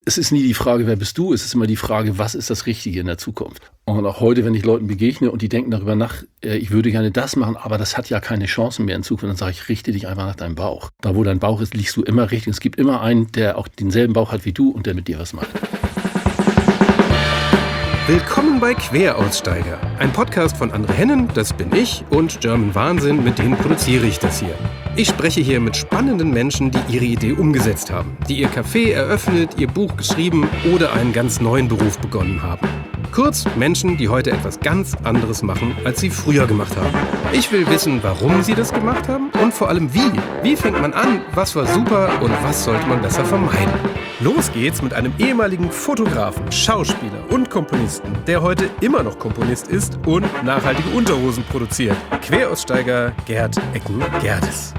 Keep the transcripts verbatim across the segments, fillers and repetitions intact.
es ist nie die Frage, wer bist du? Es ist immer die Frage, was ist das Richtige in der Zukunft? Und auch heute, wenn ich Leuten begegne und die denken darüber nach, äh, ich würde gerne das machen, aber das hat ja keine Chancen mehr in Zukunft, dann sage ich, richte dich einfach nach deinem Bauch. Da, wo dein Bauch ist, liegst du immer richtig. Es gibt immer einen, der auch denselben Bauch hat wie du und der mit dir was macht. Willkommen bei Queraussteiger, ein Podcast von André Hennen, das bin ich, und German Wahnsinn, mit denen produziere ich das hier. Ich spreche hier mit spannenden Menschen, die ihre Idee umgesetzt haben, die ihr Café eröffnet, ihr Buch geschrieben oder einen ganz neuen Beruf begonnen haben. Kurz, Menschen, die heute etwas ganz anderes machen, als sie früher gemacht haben. Ich will wissen, warum sie das gemacht haben und vor allem wie. Wie fängt man an, was war super und was sollte man besser vermeiden? Los geht's mit einem ehemaligen Fotografen, Schauspieler und Komponisten, der heute immer noch Komponist ist und nachhaltige Unterhosen produziert. Queraussteiger Gerd Ecken-Gerdes.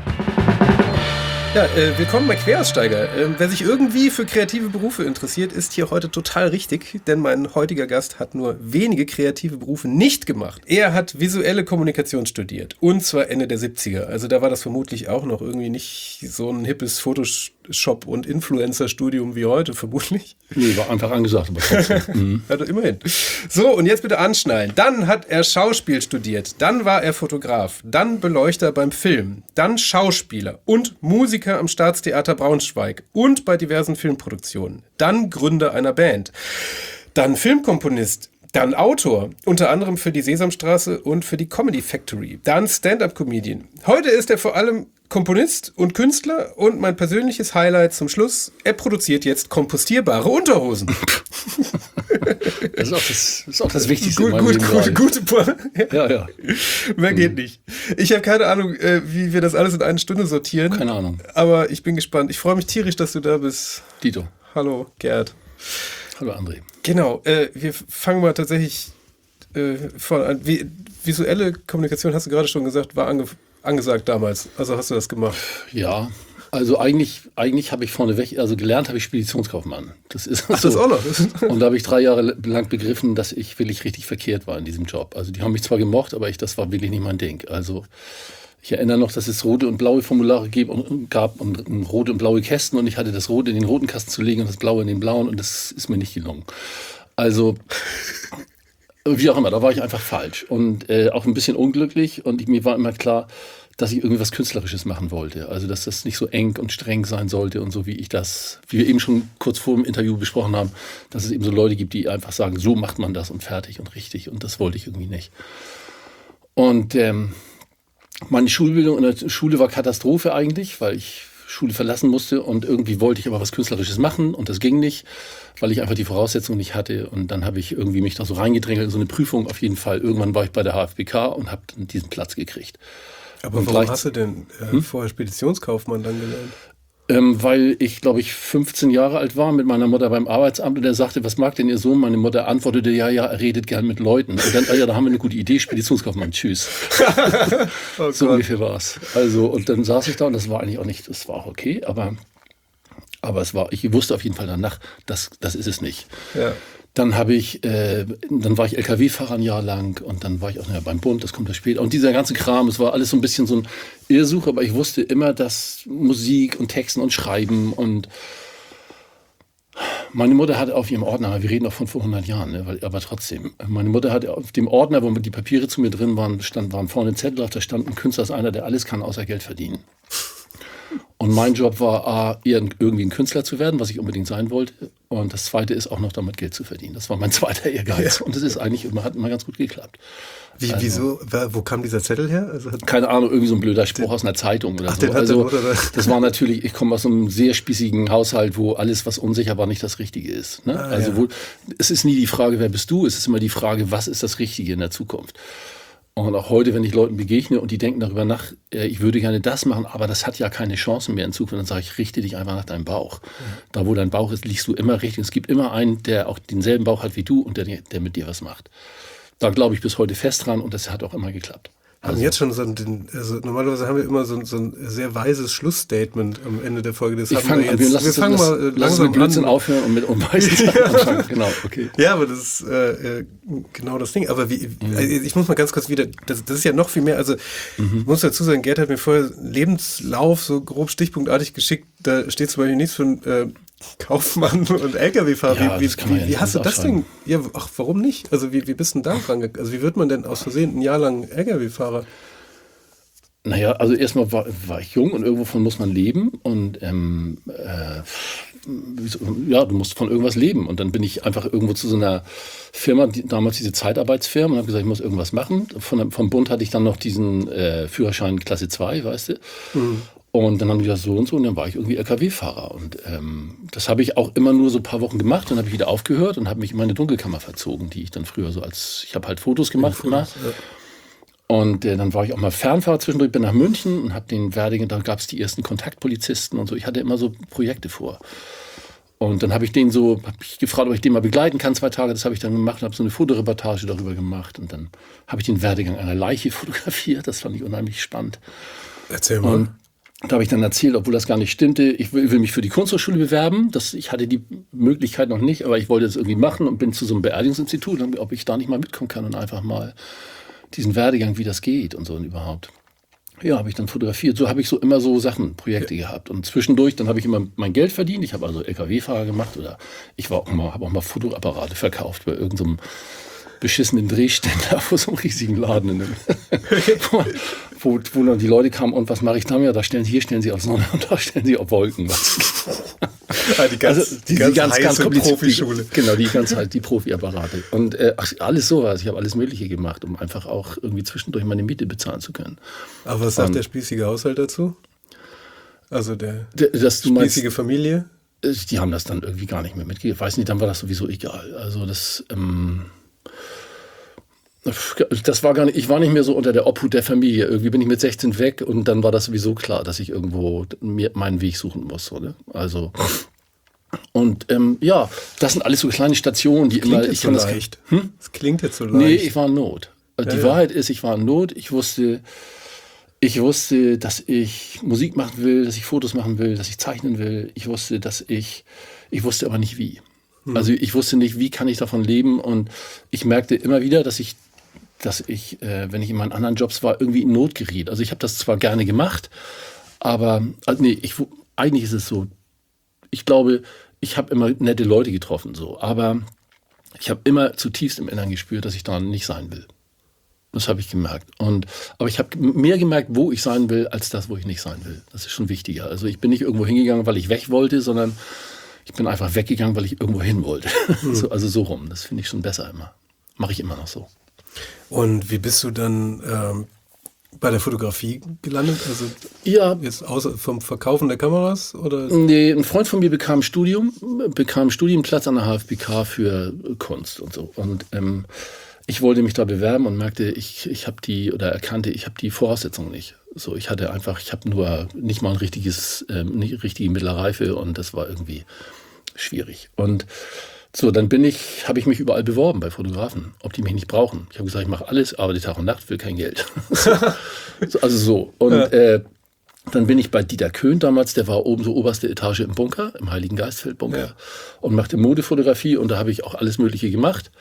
Ja, äh, willkommen bei Queraussteiger. Ähm, wer sich irgendwie für kreative Berufe interessiert, ist hier heute total richtig, denn mein heutiger Gast hat nur wenige kreative Berufe nicht gemacht. Er hat visuelle Kommunikation studiert, und zwar Ende der siebziger. Also da war das vermutlich auch noch irgendwie nicht so ein hippes Photoshop- und Influencer-Studium wie heute, vermutlich. Nee, war einfach angesagt. Aber trotzdem. Mhm. Also immerhin. So, und jetzt bitte anschnallen. Dann hat er Schauspiel studiert, dann war er Fotograf, dann Beleuchter beim Film, dann Schauspieler und Musiker am Staatstheater Braunschweig und bei diversen Filmproduktionen. Dann Gründer einer Band. Dann Filmkomponist. Dann Autor, unter anderem für die Sesamstraße und für die Comedy Factory. Dann Stand-up-Comedian. Heute ist er vor allem Komponist und Künstler und mein persönliches Highlight zum Schluss, er produziert jetzt kompostierbare Unterhosen. Das ist auch das, das, ist auch das Wichtigste. Gut, in meinem gut, Leben gute, gute, ja, ja. Mehr geht nicht. Ich habe keine Ahnung, wie wir das alles in eine Stunde sortieren. Keine Ahnung. Aber ich bin gespannt. Ich freue mich tierisch, dass du da bist. Dito. Hallo, Gerd. Hallo, André. Genau, äh, wir fangen mal tatsächlich äh, von an. Wie, visuelle Kommunikation, hast du gerade schon gesagt, war ange, angesagt damals. Also hast du das gemacht? Ja, also eigentlich, eigentlich habe ich vorneweg, also gelernt habe ich Speditionskaufmann. Das ist Ach, so. das auch noch? Und da habe ich drei Jahre lang begriffen, dass ich wirklich richtig verkehrt war in diesem Job. Also die haben mich zwar gemocht, aber ich, das war wirklich nicht mein Ding. Also ich erinnere noch, dass es rote und blaue Formulare gab und rote und blaue Kästen, und ich hatte das rote in den roten Kasten zu legen und das blaue in den blauen, und das ist mir nicht gelungen. Also wie auch immer, da war ich einfach falsch und äh, auch ein bisschen unglücklich, und ich, mir war immer klar, dass ich irgendwie was Künstlerisches machen wollte. Also dass das nicht so eng und streng sein sollte und so, wie ich das, wie wir eben schon kurz vor dem Interview besprochen haben, dass es eben so Leute gibt, die einfach sagen, so macht man das und fertig und richtig, und das wollte ich irgendwie nicht. Und ähm, meine Schulbildung in der Schule war Katastrophe eigentlich, weil ich Schule verlassen musste, und irgendwie wollte ich aber was Künstlerisches machen, und das ging nicht, weil ich einfach die Voraussetzungen nicht hatte, und dann habe ich irgendwie mich da so reingedrängelt in so eine Prüfung auf jeden Fall. Irgendwann war ich bei der H F B K und habe dann diesen Platz gekriegt. Aber und warum hast du denn äh, hm? vorher Speditionskaufmann dann gelernt? Ähm, weil ich, glaube ich, fünfzehn Jahre alt war mit meiner Mutter beim Arbeitsamt, und der sagte, was mag denn Ihr Sohn? Meine Mutter antwortete, ja, ja, er redet gern mit Leuten. Und dann, ah ja, da haben wir eine gute Idee, Speditionskaufmann, tschüss. Oh, so ungefähr war es. Also, und dann saß ich da, und das war eigentlich auch nicht, das war auch okay, aber, aber es war, ich wusste auf jeden Fall danach, das, das ist es nicht. Ja. Dann habe ich, äh, dann war ich L K W-Fahrer ein Jahr lang, und dann war ich auch ja, beim Bund, das kommt ja später. Und dieser ganze Kram, es war alles so ein bisschen so ein Irrsuch, aber ich wusste immer, dass Musik und Texten und Schreiben und meine Mutter hatte auf ihrem Ordner, wir reden auch von vor hundert Jahren, ne, weil, aber trotzdem, meine Mutter hatte auf dem Ordner, wo die Papiere zu mir drin waren, stand, waren vorne Zettel drauf, da stand, ein Künstler ist einer, der alles kann, außer Geld verdienen. Und mein Job war, A, irgendwie ein Künstler zu werden, was ich unbedingt sein wollte. Und das Zweite ist auch noch damit Geld zu verdienen. Das war mein zweiter Ehrgeiz. Ja. Und das ist eigentlich immer, hat immer ganz gut geklappt. Wie, also, wieso, wo kam dieser Zettel her? Also keine Ahnung, irgendwie so ein blöder Spruch den, aus einer Zeitung oder ach, so. Den also, hat der, oder? Das war natürlich, ich komme aus einem sehr spießigen Haushalt, wo alles, was unsicher war, nicht das Richtige ist. Ne? Ah, also ja. wo, es ist nie die Frage, wer bist du? Es ist immer die Frage, was ist das Richtige in der Zukunft? Und auch heute, wenn ich Leuten begegne und die denken darüber nach, ich würde gerne das machen, aber das hat ja keine Chancen mehr in Zukunft, dann sage ich, richte dich einfach nach deinem Bauch. Mhm. Da, wo dein Bauch ist, liegst du immer richtig. Es gibt immer einen, der auch denselben Bauch hat wie du und der, der mit dir was macht. Da glaube ich bis heute fest dran, und das hat auch immer geklappt. Haben Also, jetzt schon so ein, also normalerweise haben wir immer so ein, so ein sehr weises Schlussstatement am Ende der Folge. Das ich haben fang, wir jetzt. Wir, lassen wir fangen das, mal äh, lassen langsam mit Blödsinn an. aufhören und mit unweißen Sachen anfangen. Genau, okay. Ja, aber das ist äh, äh, genau das Ding. Aber wie, mhm. also ich muss mal ganz kurz wieder, das, das ist ja noch viel mehr, also mhm. ich muss dazu sagen, Gerd hat mir vorher Lebenslauf so grob stichpunktartig geschickt, da steht zum Beispiel nichts von äh, Kaufmann und L K W-Fahrer. Ja, wie das kann man wie, ja wie nicht hast du das ausschreiben. denn? Ja, ach, warum nicht? Also wie, wie bist du denn da rangegangen? Also wie wird man denn aus Versehen ein Jahr lang L K W-Fahrer? Naja, also erstmal war, war ich jung und irgendwovon muss man leben und ähm, äh, wieso- ja, du musst von irgendwas leben. Und dann bin ich einfach irgendwo zu so einer Firma, die, damals diese Zeitarbeitsfirma, und habe gesagt, ich muss irgendwas machen. Von, der- vom Bund hatte ich dann noch diesen äh, Führerschein Klasse zwei, weißt du. Und dann haben die gesagt, so und so, und dann war ich irgendwie L K W-Fahrer. Und ähm, das habe ich auch immer nur so ein paar Wochen gemacht, dann habe ich wieder aufgehört und habe mich in meine Dunkelkammer verzogen, die ich dann früher so als, ich habe halt Fotos gemacht immer. Und äh, dann war ich auch mal Fernfahrer zwischendurch, bin nach München und habe den Werdegang, da gab es die ersten Kontaktpolizisten und so. Ich hatte immer so Projekte vor. Und dann habe ich den so, habe ich gefragt, ob ich den mal begleiten kann, zwei Tage. Das habe ich dann gemacht und habe so eine Fotoreportage darüber gemacht. Und dann habe ich den Werdegang einer Leiche fotografiert. Das fand ich unheimlich spannend. Erzähl mal. Und da habe ich dann erzählt, obwohl das gar nicht stimmte, ich will, will mich für die Kunsthochschule bewerben. Das, ich hatte die Möglichkeit noch nicht, aber ich wollte das irgendwie machen und bin zu so einem Beerdigungsinstitut, und ob ich da nicht mal mitkommen kann und einfach mal diesen Werdegang, wie das geht und so und überhaupt. Ja, habe ich dann fotografiert. So habe ich so immer so Sachen, Projekte gehabt. Und zwischendurch, dann habe ich immer mein Geld verdient. Ich habe also L K W-Fahrer gemacht oder ich war auch mal, habe auch mal Fotoapparate verkauft bei irgendeinem beschissenen Drehständer vor so einem riesigen Laden. In dem, wo, wo, wo dann die Leute kamen und was mache ich da? Ja, da stellen sie, hier stellen sie auf Sonne und da stellen sie auf Wolken. Ah, die ganz, Also die, ganz, die ganz, ganz heiße komplizierte- Profischule. Die, genau, die ganz halt, die Profiapparate. Und äh, ach, alles sowas. Ich habe alles Mögliche gemacht, um einfach auch irgendwie zwischendurch meine Miete bezahlen zu können. Aber was sagt Ähm, der spießige Haushalt dazu? Also der D- Dass du meinst, spießige Familie? äh, die haben das dann irgendwie gar nicht mehr mitgegeben. Weiß nicht, dann war das sowieso egal. Also das, ähm, das war gar nicht, ich war nicht mehr so unter der Obhut der Familie. Irgendwie bin ich mit sechzehn weg und dann war das sowieso klar, dass ich irgendwo mir meinen Weg suchen muss. Oder? Also und ähm, ja, das sind alles so kleine Stationen, die Klingt immer. jetzt Ich so kann das, leicht. Hm? Das klingt jetzt so leicht. Nee, ich war in Not. Also Ja, die ja. Wahrheit ist, ich war in Not. Ich wusste, ich wusste, dass ich Musik machen will, dass ich Fotos machen will, dass ich zeichnen will. Ich wusste, dass ich, ich wusste aber nicht wie. Also ich wusste nicht, wie kann ich davon leben. Und ich merkte immer wieder, dass ich, dass ich, äh, wenn ich in meinen anderen Jobs war, irgendwie in Not geriet. Also ich habe das zwar gerne gemacht, aber also nee, ich, eigentlich ist es so. Ich glaube, ich habe immer nette Leute getroffen, so, aber ich habe immer zutiefst im Inneren gespürt, dass ich da nicht sein will. Das habe ich gemerkt. Und, aber ich habe mehr gemerkt, wo ich sein will, als das, wo ich nicht sein will. Das ist schon wichtiger. Also ich bin nicht irgendwo hingegangen, weil ich weg wollte, sondern ich bin einfach weggegangen, weil ich irgendwo hin wollte. Mhm. So, also so rum. Das finde ich schon besser immer. Mache ich immer noch so. Und wie bist du dann ähm, bei der Fotografie gelandet? Also Ja, jetzt außer vom Verkaufen der Kameras? Oder? nee, ein Freund von mir bekam ein Studium, bekam einen Studienplatz an der H F B K für Kunst und so. Und ähm, ich wollte mich da bewerben und merkte, ich, ich habe die, oder erkannte, ich habe die Voraussetzungen nicht. So, ich hatte einfach, ich habe nur nicht mal ein richtiges, ähm, nicht richtige Mittelreife und das war irgendwie schwierig. Und so, dann bin ich, habe ich mich überall beworben bei Fotografen, ob die mich nicht brauchen. Ich habe gesagt, ich mache alles, arbeite Tag und Nacht, will kein Geld. so, also so. Und Ja. äh, dann bin ich bei Dieter Köhn damals, der war oben so oberste Etage im Bunker, im Heiligen Geistfeld-Bunker, Ja. und machte Modefotografie und da habe ich auch alles Mögliche gemacht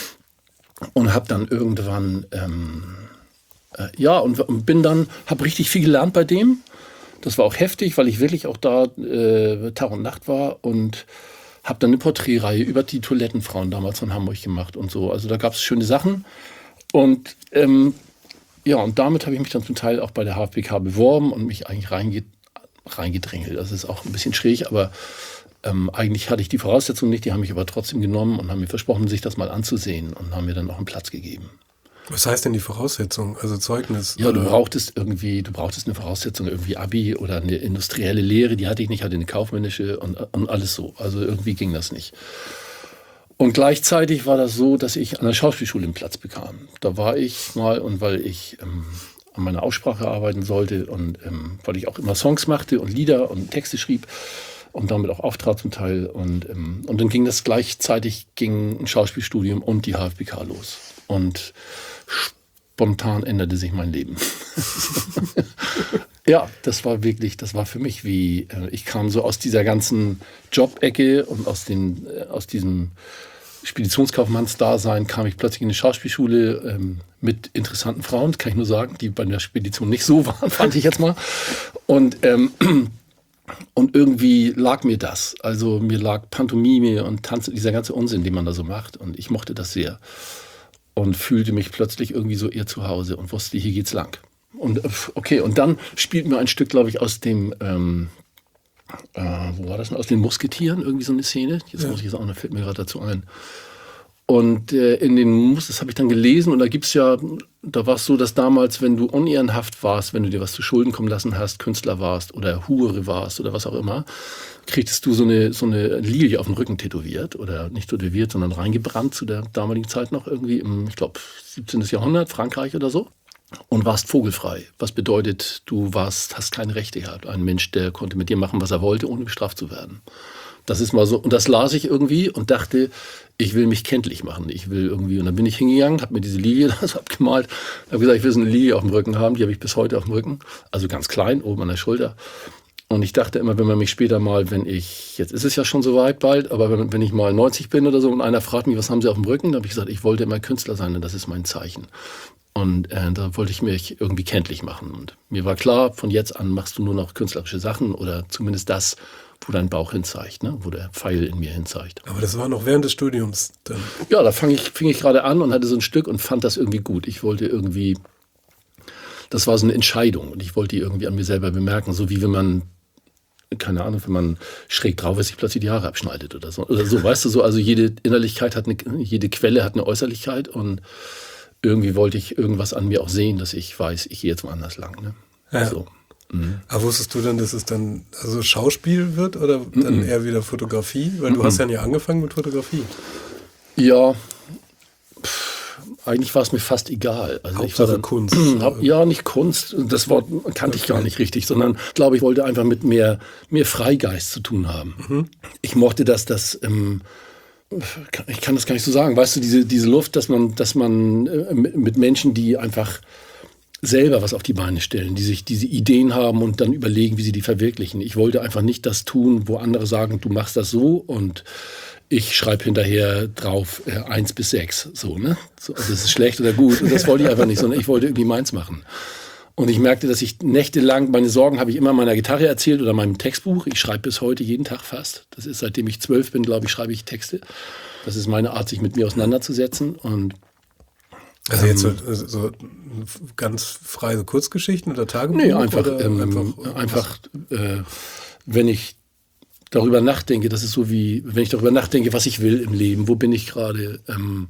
und habe dann irgendwann, ähm, äh, ja, und, und bin dann, habe richtig viel gelernt bei dem. Das war auch heftig, weil ich wirklich auch da äh, Tag und Nacht war und habe dann eine Porträtreihe über die Toilettenfrauen damals von Hamburg gemacht und so. Also da gab es schöne Sachen. Und ähm, ja, und damit habe ich mich dann zum Teil auch bei der H F B K beworben und mich eigentlich reinge reingedrängelt. Das ist auch ein bisschen schräg, aber ähm, eigentlich hatte ich die Voraussetzungen nicht. Die haben mich aber trotzdem genommen und haben mir versprochen, sich das mal anzusehen und haben mir dann auch einen Platz gegeben. Was heißt denn die Voraussetzung? Also Zeugnis? Ja, du oder? brauchtest irgendwie, du brauchtest eine Voraussetzung, irgendwie Abi oder eine industrielle Lehre, die hatte ich nicht, hatte eine kaufmännische und, und alles so. Also irgendwie ging das nicht. Und gleichzeitig war das so, dass ich an der Schauspielschule einen Platz bekam. Da war ich mal, und weil ich ähm, an meiner Aussprache arbeiten sollte und ähm, weil ich auch immer Songs machte und Lieder und Texte schrieb und damit auch auftrat zum Teil. Und, ähm, und dann ging das gleichzeitig, ging ein Schauspielstudium und die H F B K los. Und spontan änderte sich mein Leben. Ja, das war wirklich, das war für mich wie, äh, ich kam so aus dieser ganzen Jobecke und aus, den, äh, aus diesem Speditionskaufmannsdasein kam ich plötzlich in eine Schauspielschule ähm, mit interessanten Frauen, kann ich nur sagen, die bei der Spedition nicht so waren, fand ich jetzt mal. Und, ähm, Und irgendwie lag mir das. Also mir lag Pantomime und Tanz, dieser ganze Unsinn, den man da so macht. Und ich mochte das sehr. Und fühlte mich plötzlich irgendwie so eher zu Hause und wusste, hier geht's lang. Und okay, und dann spielt mir ein Stück, glaube ich, aus dem, ähm, äh, wo war das denn? Aus den Musketieren, irgendwie so eine Szene. Jetzt ja. muss ich jetzt auch noch, fällt mir gerade dazu ein. Und äh, in den Mus, das habe ich dann gelesen und da gibt's ja, da war es so, dass damals, wenn du unehrenhaft warst, wenn du dir was zu Schulden kommen lassen hast, Künstler warst oder Hure warst oder was auch immer, kriegtest du so eine, so eine Lilie auf den Rücken tätowiert oder nicht tätowiert, sondern reingebrannt zu der damaligen Zeit noch irgendwie im, ich glaube, siebzehnten. Jahrhundert, Frankreich oder so. Und warst vogelfrei. Was bedeutet, du warst, hast keine Rechte gehabt. Ein Mensch, der konnte mit dir machen, was er wollte, ohne bestraft zu werden. Das ist mal so, und das las ich irgendwie und dachte, ich will mich kenntlich machen. Ich will irgendwie, und dann bin ich hingegangen, habe mir diese Lilie da so abgemalt, habe gesagt, ich will so eine Lilie auf dem Rücken haben, die habe ich bis heute auf dem Rücken, also ganz klein, oben an der Schulter. Und ich dachte immer, wenn man mich später mal, wenn ich, jetzt ist es ja schon so weit bald, aber wenn, wenn ich mal neunzig bin oder so und einer fragt mich, was haben Sie auf dem Rücken, dann habe ich gesagt, ich wollte immer Künstler sein und das ist mein Zeichen. Und äh, da wollte ich mich irgendwie kenntlich machen. Und mir war klar, von jetzt an machst du nur noch künstlerische Sachen oder zumindest das, wo dein Bauch hinzeigt, ne? Wo der Pfeil in mir hinzeigt. Aber das war noch während des Studiums dann? Ja, da fang ich, fing ich gerade an und hatte so ein Stück und fand das irgendwie gut. Ich wollte irgendwie, das war so eine Entscheidung und ich wollte die irgendwie an mir selber bemerken, so wie wenn man, keine Ahnung, wenn man schräg drauf ist, sich plötzlich die Haare abschneidet oder so. Oder so, weißt du so, also jede Innerlichkeit hat eine, jede Quelle hat eine Äußerlichkeit und irgendwie wollte ich irgendwas an mir auch sehen, dass ich weiß, ich gehe jetzt woanders lang. Ne? Ja. So. Mhm. Aber wusstest du dann, dass es dann also Schauspiel wird oder dann mhm. eher wieder Fotografie? Weil du mhm. hast ja nie angefangen mit Fotografie. Ja, pff, eigentlich war es mir fast egal. Also Hauptsache ich war dann, Kunst. Hab, ja, nicht Kunst, das Wort kannte ich gar nicht richtig, sondern ich glaube, ich wollte einfach mit mehr, mehr Freigeist zu tun haben. Mhm. Ich mochte das, dass... Ähm, ich kann das gar nicht so sagen, weißt du, diese, diese Luft, dass man, dass man äh, mit Menschen, die einfach selber was auf die Beine stellen, die sich diese Ideen haben und dann überlegen, wie sie die verwirklichen. Ich wollte einfach nicht das tun, wo andere sagen, du machst das so und ich schreibe hinterher drauf äh, eins bis sechs, so, ne? So, das ist schlecht oder gut und das wollte ich einfach nicht, sondern ich wollte irgendwie meins machen. Und ich merkte, dass ich nächtelang, meine Sorgen habe ich immer meiner Gitarre erzählt oder meinem Textbuch. Ich schreibe bis heute jeden Tag fast. Das ist, seitdem ich zwölf bin, glaube ich, schreibe ich Texte. Das ist meine Art, sich mit mir auseinanderzusetzen. Und, also jetzt ähm, so, so ganz freie so Kurzgeschichten oder Tagebuch? Nee, einfach, oder ähm, einfach, einfach äh, wenn ich darüber nachdenke, das ist so wie, wenn ich darüber nachdenke, was ich will im Leben, wo bin ich gerade. Ähm,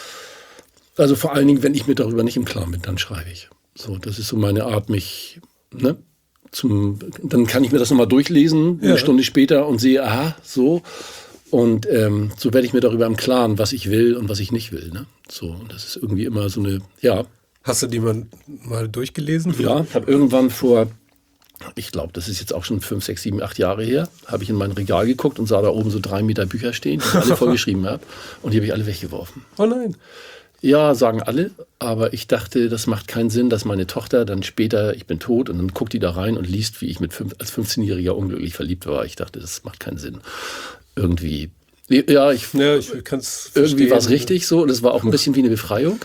also vor allen Dingen, wenn ich mir darüber nicht im Klaren bin, dann schreibe ich. So, das ist so meine Art, mich, ne, zum, dann kann ich mir das nochmal durchlesen, ja. Eine Stunde später und sehe, aha, so. Und ähm, so werde ich mir darüber im Klaren, was ich will und was ich nicht will. Ne? So, und das ist irgendwie immer so eine, ja. Hast du die mal, mal durchgelesen? Ja, ich habe irgendwann vor, ich glaube, das ist jetzt auch schon fünf, sechs, sieben, acht Jahre her, habe ich in mein Regal geguckt und sah da oben so drei Meter Bücher stehen, die ich alle vollgeschrieben habe. Und die habe ich alle weggeworfen. Oh nein. Ja, sagen alle, aber ich dachte, das macht keinen Sinn, dass meine Tochter dann später, ich bin tot, und dann guckt die da rein und liest, wie ich mit fünf, als fünfzehnjähriger unglücklich verliebt war. Ich dachte, das macht keinen Sinn. Irgendwie, ja, ich, ja, ich kann's irgendwie war es richtig so und es war auch ein bisschen wie eine Befreiung.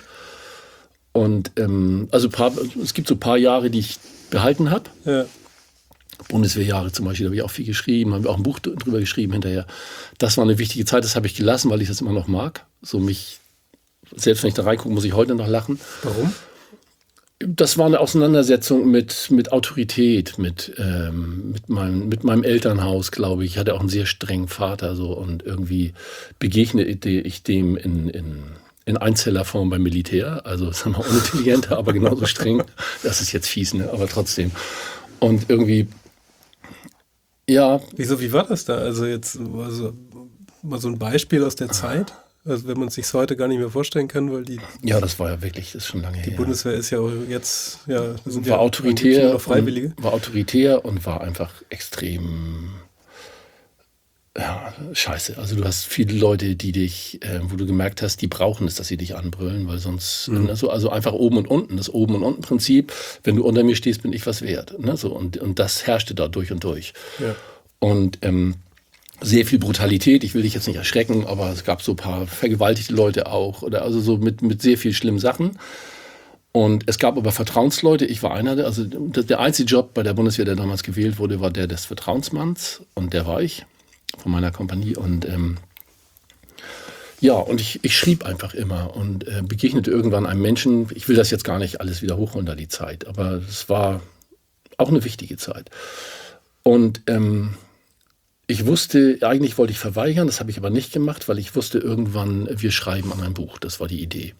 Und ähm, also paar, es gibt so ein paar Jahre, die ich behalten habe. Ja. Bundeswehrjahre zum Beispiel, da habe ich auch viel geschrieben, haben wir auch ein Buch drüber geschrieben hinterher. Das war eine wichtige Zeit, das habe ich gelassen, weil ich das immer noch mag. So mich Selbst wenn ich da reingucke, muss ich heute noch lachen. Warum? Das war eine Auseinandersetzung mit, mit Autorität, mit, ähm, mit, meinem, mit meinem Elternhaus, glaube ich. Ich hatte auch einen sehr strengen Vater so und irgendwie begegnete ich dem in, in, in Einzellerform beim Militär. Also sagen wir unintelligenter, aber genauso streng. Das ist jetzt fies, ne? Aber trotzdem. Und irgendwie, ja. Wieso, wie war das da? Also jetzt also, mal so ein Beispiel aus der Zeit? Also wenn man es sich heute gar nicht mehr vorstellen kann, weil die... Ja, das war ja wirklich, das ist schon lange die her. Die Bundeswehr ist ja auch jetzt, ja, sind war ja autoritär, noch Freiwillige. War autoritär und war einfach extrem, ja, scheiße. Also du hast viele Leute, die dich, äh, wo du gemerkt hast, die brauchen es, dass sie dich anbrüllen, weil sonst, mhm. also, also einfach oben und unten, das Oben- und Unten-Prinzip, wenn du unter mir stehst, bin ich was wert. Ne? So, und, und das herrschte da durch und durch. Ja. Und ähm, sehr viel Brutalität, ich will dich jetzt nicht erschrecken, aber es gab so ein paar vergewaltigte Leute auch, oder also so mit, mit sehr viel schlimmen Sachen. Und es gab aber Vertrauensleute, ich war einer, der, also der einzige Job bei der Bundeswehr, der damals gewählt wurde, war der des Vertrauensmanns und der war ich von meiner Kompanie und ähm, ja, und ich, ich schrieb einfach immer und äh, begegnete irgendwann einem Menschen, ich will das jetzt gar nicht alles wieder hochholen, da die Zeit, aber es war auch eine wichtige Zeit. Und ähm, ich wusste, eigentlich wollte ich verweigern, das habe ich aber nicht gemacht, weil ich wusste irgendwann, wir schreiben an ein Buch, das war die Idee.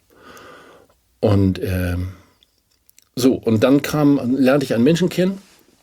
Und ähm, so, und dann kam, lernte ich einen Menschen kennen,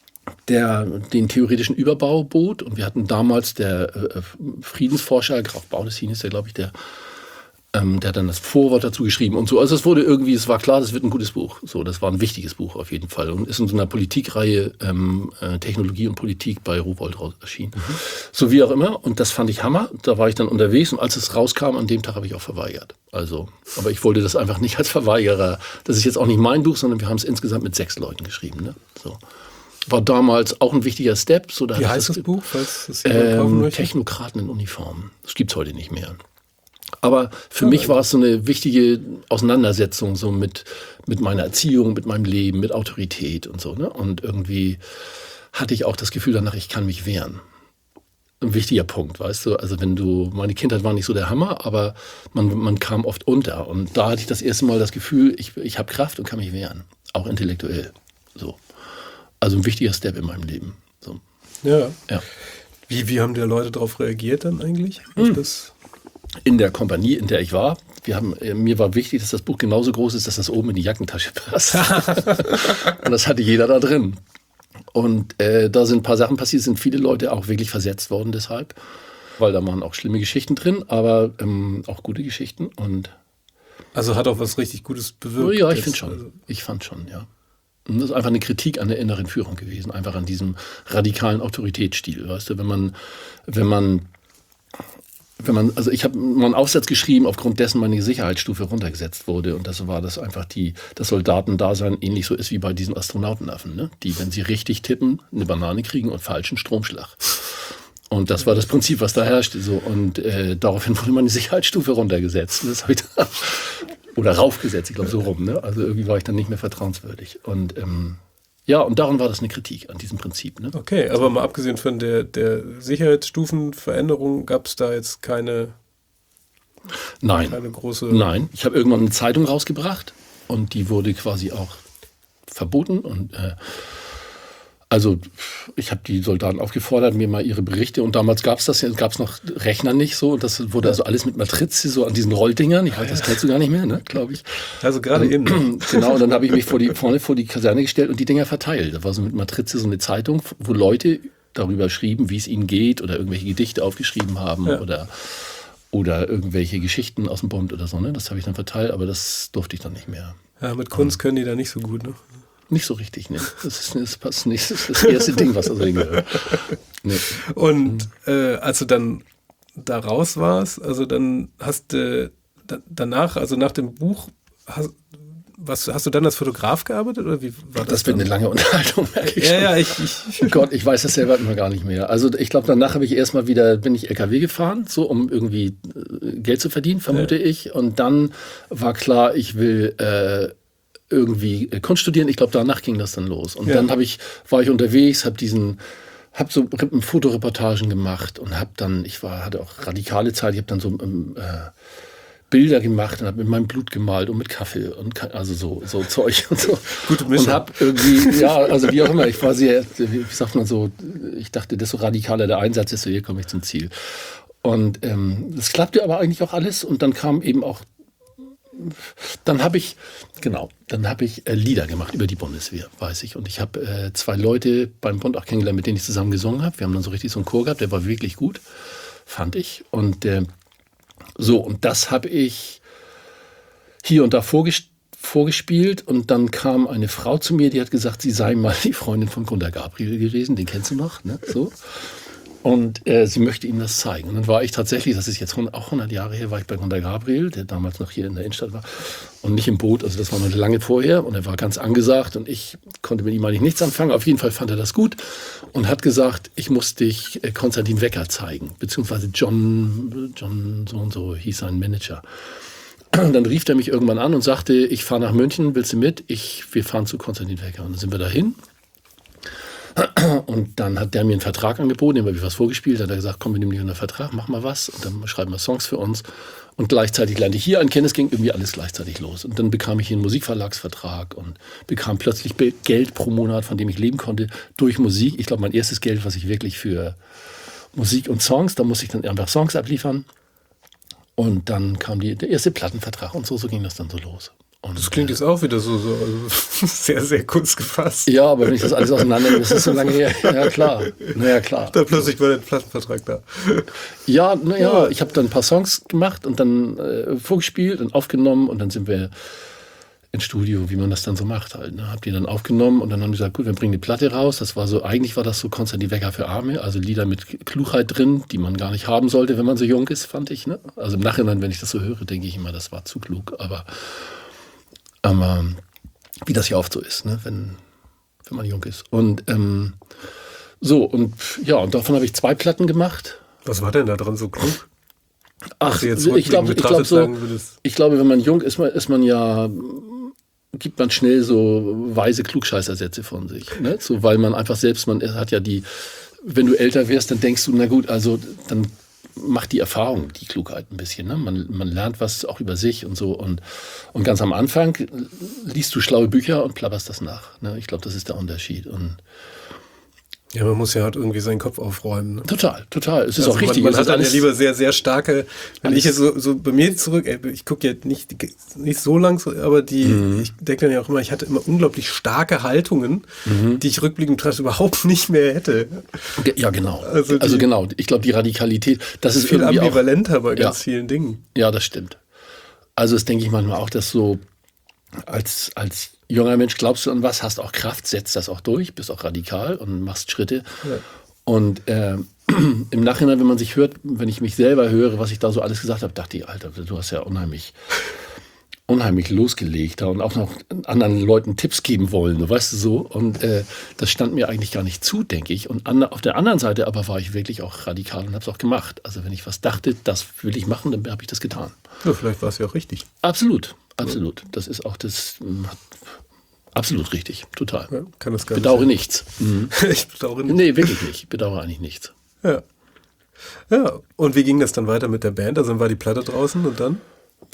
der den theoretischen Überbau bot. Und wir hatten damals der äh, Friedensforscher, Graf Baudissin ist der, glaube ich, der, ähm, der hat dann das Vorwort dazu geschrieben und so. Also es wurde irgendwie, es war klar, das wird ein gutes Buch. So, das war ein wichtiges Buch auf jeden Fall. Und ist in so einer Politikreihe ähm, äh, Technologie und Politik bei Rowohlt raus erschienen. Mhm. So wie auch immer. Und das fand ich Hammer. Da war ich dann unterwegs und als es rauskam, an dem Tag habe ich auch verweigert. Also, aber ich wollte das einfach nicht als Verweigerer. Das ist jetzt auch nicht mein Buch, sondern wir haben es insgesamt mit sechs Leuten geschrieben. Ne? So. War damals auch ein wichtiger Step. So, da Wie heißt das, das Buch? Falls das jemand kaufen ähm, möchte? Technokraten in Uniform. Das gibt es heute nicht mehr. Aber für ja, mich war es so eine wichtige Auseinandersetzung so mit, mit meiner Erziehung, mit meinem Leben, mit Autorität und so. Ne? Und irgendwie hatte ich auch das Gefühl danach, ich kann mich wehren. Ein wichtiger Punkt, weißt du. Also wenn du, meine Kindheit war nicht so der Hammer, aber man, man kam oft unter. Und da hatte ich das erste Mal das Gefühl, ich, ich habe Kraft und kann mich wehren. Auch intellektuell. So. Also ein wichtiger Step in meinem Leben. So. Ja. ja. Wie, wie haben die Leute darauf reagiert dann eigentlich? Hm. Das in der Kompanie, in der ich war, wir haben, mir war wichtig, dass das Buch genauso groß ist, dass das oben in die Jackentasche passt. Und das hatte jeder da drin. Und äh, da sind ein paar Sachen passiert, sind viele Leute auch wirklich versetzt worden deshalb. Weil da waren auch schlimme Geschichten drin, aber ähm, auch gute Geschichten. Und also hat auch was richtig Gutes bewirkt. Ja, ich finde schon. Ich fand schon, ja. Und das ist einfach eine Kritik an der inneren Führung gewesen, einfach an diesem radikalen Autoritätsstil, weißt du, wenn man, wenn man, wenn man, also ich habe mal einen Aufsatz geschrieben, aufgrund dessen meine Sicherheitsstufe runtergesetzt wurde und das war das einfach die, das Soldatendasein ähnlich so ist wie bei diesen Astronautaffen, ne? Die, wenn sie richtig tippen, eine Banane kriegen und falschen Stromschlag. Und das war das Prinzip, was da herrschte, so und äh, daraufhin wurde meine Sicherheitsstufe runtergesetzt. Und das habe ich da oder raufgesetzt, ich glaube so rum. Ne? Also irgendwie war ich dann nicht mehr vertrauenswürdig. Und ähm, ja, und daran war das eine Kritik an diesem Prinzip. Ne? Okay, aber mal abgesehen von der, der Sicherheitsstufenveränderung, gab es da jetzt keine, Nein. keine große... Nein, ich habe irgendwann eine Zeitung rausgebracht und die wurde quasi auch verboten. Und äh, also ich habe die Soldaten aufgefordert, mir mal ihre Berichte, und damals gab es das ja, gab es noch Rechner nicht so, und das wurde also alles mit Matrize so an diesen Rolldingern, ich weiß, das kennst du gar nicht mehr, ne, glaube ich. Also gerade ähm, eben. Genau, und dann habe ich mich vor die, vorne vor die Kaserne gestellt und die Dinger verteilt. Da war so mit Matrize so eine Zeitung, wo Leute darüber schrieben, wie es ihnen geht, oder irgendwelche Gedichte aufgeschrieben haben, ja. oder, oder irgendwelche Geschichten aus dem Bund oder so, ne, das habe ich dann verteilt, aber das durfte ich dann nicht mehr. Ja, mit Kunst können die da nicht so gut, ne? Nicht so richtig, ne. Das ist, das passt nicht. Das ist das erste Ding, was da drin gehört. Nee. Und äh, als du dann da raus warst, also dann hast du da, danach, also nach dem Buch, hast, was, hast du dann als Fotograf gearbeitet oder wie war das? Das wird dann? eine lange Unterhaltung, merke ich Ja, schon. ja, ich, ich. Oh Gott, ich weiß das selber immer gar nicht mehr. Also ich glaube, danach habe ich erstmal wieder, bin ich L K W gefahren, so um irgendwie äh, Geld zu verdienen, vermute ja. ich. Und dann war klar, ich will äh, irgendwie Kunst studieren. Ich glaube, danach ging das dann los. Und ja. dann habe ich, war ich unterwegs, habe diesen, habe so Fotoreportagen gemacht und habe dann, ich war, hatte auch radikale Zeit, ich habe dann so äh, Bilder gemacht und habe mit meinem Blut gemalt und mit Kaffee und also so, so Zeug und so. Gute Mischung. Und habe irgendwie, ja, also wie auch immer, ich war sehr, wie sagt man so, ich dachte, desto radikaler der Einsatz ist, so hier komme ich zum Ziel. Und ähm, das klappte aber eigentlich auch alles und dann kam eben auch Dann habe ich, genau, dann habe ich äh, Lieder gemacht über die Bundeswehr, weiß ich. Und ich habe äh, zwei Leute beim Bund auch kennengelernt, mit denen ich zusammen gesungen habe. Wir haben dann so richtig so einen Chor gehabt, der war wirklich gut, fand ich. Und äh, so, und das habe ich hier und da vorges- vorgespielt. Und dann kam eine Frau zu mir, die hat gesagt, sie sei mal die Freundin von Gunter Gabriel gewesen, den kennst du noch, ne? So. Und äh, sie möchte ihm das zeigen. Und dann war ich tatsächlich, das ist jetzt auch hundert Jahre her, war ich bei Gunter Gabriel, der damals noch hier in der Innenstadt war. Und nicht im Boot, also das war noch lange vorher. Und er war ganz angesagt und ich konnte mit ihm eigentlich nichts anfangen. Auf jeden Fall fand er das gut und hat gesagt, ich muss dich äh, Konstantin Wecker zeigen. Beziehungsweise John, John so und so hieß sein Manager. dann rief der mich irgendwann an und sagte, ich fahre nach München, willst du mit? Ich, wir fahren zu Konstantin Wecker. Und dann sind wir dahin. Und dann hat der mir einen Vertrag angeboten, dem habe ich was vorgespielt. Dann hat er gesagt, komm, wir nehmen dich unter Vertrag, mach mal was. Und dann schreiben wir Songs für uns. Und gleichzeitig lernte ich hier an kennen, es ging irgendwie alles gleichzeitig los. Und dann bekam ich hier einen Musikverlagsvertrag und bekam plötzlich Geld pro Monat, von dem ich leben konnte, durch Musik. Ich glaube, mein erstes Geld, was ich wirklich für Musik und Songs, da musste ich dann einfach Songs abliefern. Und dann kam die, der erste Plattenvertrag und so, so ging das dann so los. Und, das klingt äh, jetzt auch wieder so, so also sehr, sehr kurz gefasst. Ja, aber wenn ich das alles auseinander nehme, das ist so lange her. Ja, klar. Naja, klar. Da plötzlich war der Plattenvertrag da. Ja, naja, ich habe dann ein paar Songs gemacht und dann äh, vorgespielt und aufgenommen und dann sind wir ins Studio, wie man das dann so macht halt. Ne? Hab die dann aufgenommen und dann haben die gesagt, gut, wir bringen die Platte raus. Das war so, eigentlich war das so Konstantin Wecker für Arme, also Lieder mit Klugheit drin, die man gar nicht haben sollte, wenn man so jung ist, fand ich. Ne? Also im Nachhinein, wenn ich das so höre, denke ich immer, das war zu klug, aber Aber wie das ja oft so ist, ne? wenn, wenn man jung ist. Und ähm, so, und ja, und davon habe ich zwei Platten gemacht. Was war denn da dran so klug? Ach, jetzt ich glaube, ich glaube so, ich glaube, wenn man jung ist, man, ist man ja, gibt man schnell so weise Klugscheißersätze von sich. Ne? So, weil man einfach selbst, man hat ja die, wenn du älter wirst, dann denkst du, na gut, also dann macht die Erfahrung, die Klugheit ein bisschen. Ne? Man, man lernt was auch über sich und so. Und, und ganz am Anfang liest du schlaue Bücher und plapperst das nach. Ne? Ich glaube, das ist der Unterschied. Und ja, man muss ja halt irgendwie seinen Kopf aufräumen. Ne? Total, total. Es ist also auch richtig. Man, man es hat dann ja alles, lieber sehr, sehr starke, wenn ich jetzt so, so bei mir zurück, ich gucke ja nicht, nicht so lang, aber die, mhm. ich denke dann ja auch immer, ich hatte immer unglaublich starke Haltungen, mhm. die ich rückblickend betrachte überhaupt nicht mehr hätte. Ja, genau. Also, die, also genau, ich glaube, die Radikalität, das ist viel irgendwie ambivalenter auch, bei ganz ja, vielen Dingen. Ja, das stimmt. Also das denke ich manchmal auch, dass so als, als junger Mensch glaubst du an was, hast auch Kraft, setzt das auch durch, bist auch radikal und machst Schritte. Ja. Und äh, im Nachhinein, wenn man sich hört, wenn ich mich selber höre, was ich da so alles gesagt habe, dachte ich, Alter, du hast ja unheimlich, unheimlich losgelegt und auch noch anderen Leuten Tipps geben wollen, du weißt du so. Und äh, das stand mir eigentlich gar nicht zu, denke ich. Und an, auf der anderen Seite aber war ich wirklich auch radikal und habe es auch gemacht. Also wenn ich was dachte, das will ich machen, dann habe ich das getan. Ja, vielleicht war es ja auch richtig. Absolut, absolut. Das ist auch das... Absolut richtig, total. Ja, kann das gar bedauere nicht nichts. Mhm. Ich bedauere nichts. Nee, wirklich nicht. Ich bedauere eigentlich nichts. Ja. Ja, und wie ging das dann weiter mit der Band? Also dann war die Platte draußen und dann?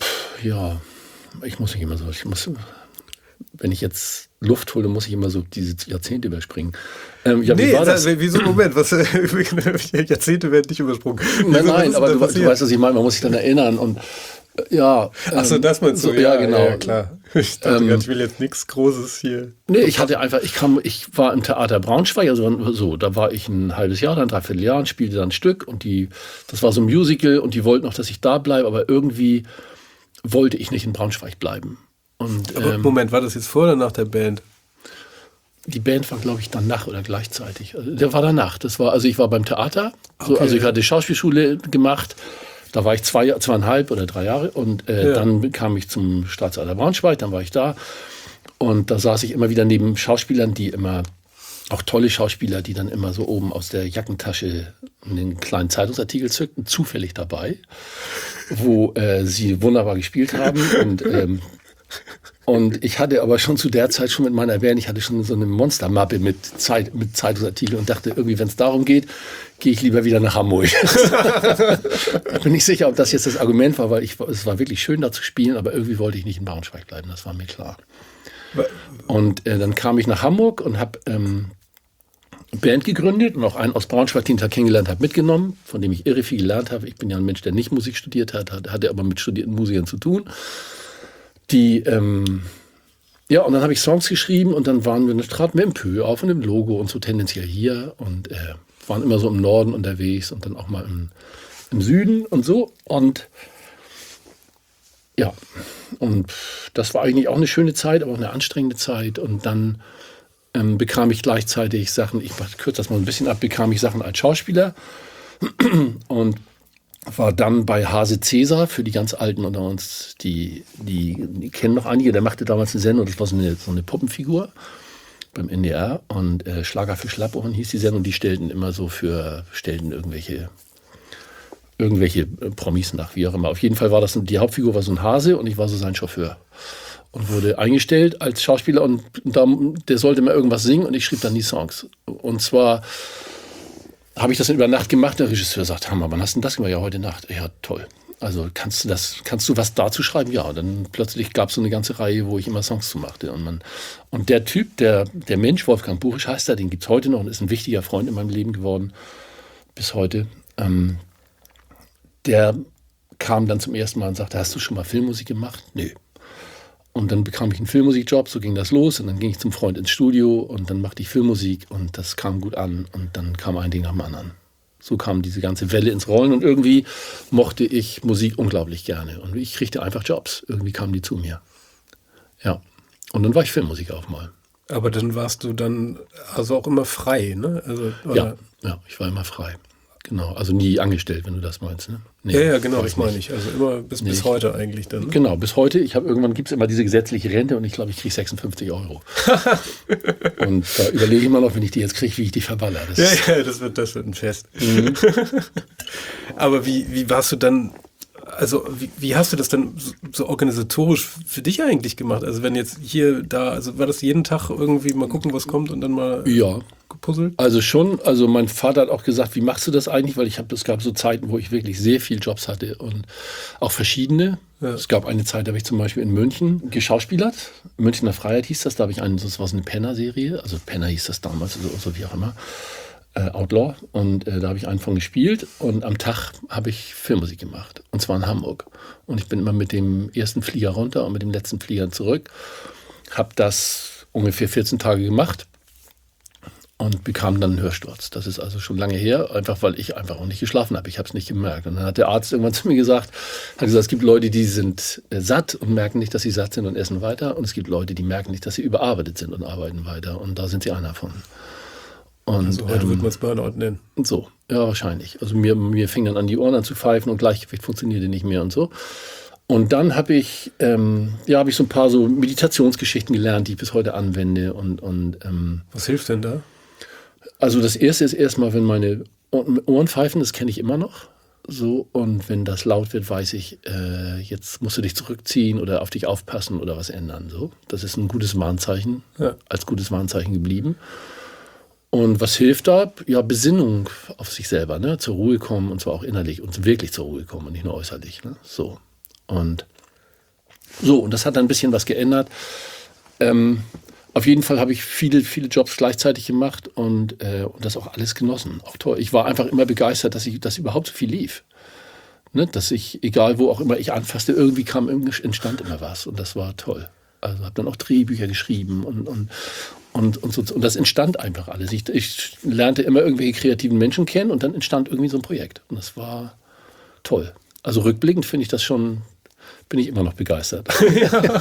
Ja, ich muss nicht immer so, ich muss, wenn ich jetzt Luft hole, muss ich immer so diese Jahrzehnte überspringen. Ähm, ja, nee, wie war das? Wieso, Moment, was, Jahrzehnte werden nicht übersprungen. Nein, nein, aber du, du weißt, was ich meine, man muss sich dann erinnern und ja. Ach so, das meinst du? So, ja, ja, genau. Ja, klar. Ich dachte ähm, grad, ich will jetzt nichts Großes hier. Nee, ich hatte einfach, ich kam, ich war im Theater Braunschweig, also so, da war ich ein halbes Jahr, dann dreiviertel Jahr und spielte dann ein Stück und die, das war so ein Musical und die wollten auch, dass ich da bleibe, aber irgendwie wollte ich nicht in Braunschweig bleiben. Und, aber ähm, Moment, war das jetzt vor oder nach der Band? Die Band war, glaube ich, danach oder gleichzeitig. Also, der war danach. Das war, also ich war beim Theater, so, okay. Also ich hatte Schauspielschule gemacht. Da war ich zwei, zweieinhalb oder drei Jahre und äh, ja. Dann kam ich zum Staatstheater Braunschweig, dann war ich da und da saß ich immer wieder neben Schauspielern, die immer, auch tolle Schauspieler, die dann immer so oben aus der Jackentasche einen kleinen Zeitungsartikel zückten, zufällig dabei, wo äh, sie wunderbar gespielt haben und ähm, Und ich hatte aber schon zu der Zeit schon mit meiner Band, ich hatte schon so eine Monstermappe mit, Zeit, mit Zeitungsartikeln und dachte irgendwie, wenn es darum geht, gehe ich lieber wieder nach Hamburg. Ich bin nicht sicher, ob das jetzt das Argument war, weil ich, es war wirklich schön da zu spielen, aber irgendwie wollte ich nicht in Braunschweig bleiben, das war mir klar. Und äh, dann kam ich nach Hamburg und habe ähm, Band gegründet und auch einen aus Braunschweig, den ich da kennengelernt habe, mitgenommen, von dem ich irre viel gelernt habe. Ich bin ja ein Mensch, der nicht Musik studiert hat, hatte aber mit studierten Musikern zu tun. Die, ähm, ja, und dann habe ich Songs geschrieben und dann waren wir, eine traten wir im Pö auf und im Logo und so tendenziell hier und äh, waren immer so im Norden unterwegs und dann auch mal im, im Süden und so. Und ja, und das war eigentlich auch eine schöne Zeit, aber auch eine anstrengende Zeit. Und dann ähm, bekam ich gleichzeitig Sachen, ich kürze das mal ein bisschen ab, bekam ich Sachen als Schauspieler und war dann bei Hase Cäsar, für die ganz Alten unter uns, die, die, die kennen noch einige, der machte damals eine Sendung, das war so eine, so eine Puppenfigur beim N D R und äh, Schlager für Schlappohren hieß die Sendung, die stellten immer so für, stellten irgendwelche irgendwelche Promis nach, wie auch immer. Auf jeden Fall war das, die Hauptfigur war so ein Hase und ich war so sein Chauffeur. Und wurde eingestellt als Schauspieler und da, der sollte mal irgendwas singen und ich schrieb dann die Songs. Und zwar habe ich das über Nacht gemacht. Der Regisseur sagt, Hammer, wann hast du denn das gemacht? Ja, heute Nacht. Ja, toll. Also kannst du das, kannst du was dazu schreiben? Ja, dann plötzlich gab es so eine ganze Reihe, wo ich immer Songs zu machte. Und, man, und der Typ, der, der Mensch, Wolfgang Burisch heißt er, den gibt es heute noch und ist ein wichtiger Freund in meinem Leben geworden, bis heute. Ähm, der kam dann zum ersten Mal und sagte, hast du schon mal Filmmusik gemacht? Nö. Und dann bekam ich einen Filmmusikjob, so ging das los. Und dann ging ich zum Freund ins Studio und dann machte ich Filmmusik und das kam gut an. Und dann kam ein Ding nach dem anderen. So kam diese ganze Welle ins Rollen und irgendwie mochte ich Musik unglaublich gerne. Und ich kriegte einfach Jobs. Irgendwie kamen die zu mir. Ja. Und dann war ich Filmmusiker auch mal. Aber dann warst du dann also auch immer frei, ne? Also, ja, ja, ich war immer frei. Genau, also nie angestellt, wenn du das meinst. Ne? Nee, ja, ja, genau, das meine ich. Also immer bis, nee, bis heute eigentlich dann. Ne? Genau, bis heute. Ich habe irgendwann gibt es immer diese gesetzliche Rente und ich glaube, ich kriege sechsundfünfzig Euro. Und da überlege ich immer noch, wenn ich die jetzt kriege, wie ich die verballere. Ja, ja, das wird, das wird ein Fest. Mhm. Aber wie, wie warst du dann, also wie, wie hast du das dann so, so organisatorisch für dich eigentlich gemacht? Also wenn jetzt hier, da, also war das jeden Tag irgendwie mal gucken, was kommt und dann mal... Ja. Gepuzzelt? Also schon, also mein Vater hat auch gesagt, wie machst du das eigentlich? Weil ich habe, es gab so Zeiten, wo ich wirklich sehr viele Jobs hatte und auch verschiedene. Ja. Es gab eine Zeit, da habe ich zum Beispiel in München geschauspielert. Münchner Freiheit hieß das, da habe ich einen, das war so eine Penner-Serie, also Penner hieß das damals, so, so wie auch immer, äh, Outlaw. Und äh, da habe ich einen von gespielt und am Tag habe ich Filmmusik gemacht. Und zwar in Hamburg. Und ich bin immer mit dem ersten Flieger runter und mit dem letzten Flieger zurück. Habe das ungefähr vierzehn Tage gemacht. Und bekam dann einen Hörsturz. Das ist also schon lange her, einfach weil ich einfach auch nicht geschlafen habe. Ich habe es nicht gemerkt. Und dann hat der Arzt irgendwann zu mir gesagt, hat gesagt, es gibt Leute, die sind äh, satt und merken nicht, dass sie satt sind und essen weiter. Und es gibt Leute, die merken nicht, dass sie überarbeitet sind und arbeiten weiter. Und da sind sie einer von. Und, also heute ähm, wird man es Burnout nennen. So, ja wahrscheinlich. Also mir, mir fing dann an, die Ohren an zu pfeifen und Gleichgewicht funktionierte nicht mehr und so. Und dann habe ich, ähm, ja, habe ich so ein paar so Meditationsgeschichten gelernt, die ich bis heute anwende. Und, und ähm, was hilft denn da? Also das Erste ist erstmal, wenn meine Ohren pfeifen, das kenne ich immer noch. So, und wenn das laut wird, weiß ich, äh, jetzt musst du dich zurückziehen oder auf dich aufpassen oder was ändern. So, das ist ein gutes Warnzeichen, ja. Als gutes Warnzeichen geblieben. Und was hilft da? Ja, Besinnung auf sich selber, ne? Zur Ruhe kommen und zwar auch innerlich und wirklich zur Ruhe kommen und nicht nur äußerlich. Ne? So. Und so, und das hat dann ein bisschen was geändert. Ähm, Auf jeden Fall habe ich viele, viele Jobs gleichzeitig gemacht und, äh, und das auch alles genossen. Auch toll. Ich war einfach immer begeistert, dass, ich, dass überhaupt so viel lief. Ne? Dass ich, egal wo auch immer ich anfasste, irgendwie kam, entstand immer was. Und das war toll. Also habe dann auch Drehbücher geschrieben und, und, und, und, so, und das entstand einfach alles. Ich, ich lernte immer irgendwelche kreativen Menschen kennen und dann entstand irgendwie so ein Projekt. Und das war toll. Also rückblickend finde ich das schon... bin ich immer noch begeistert. Ja.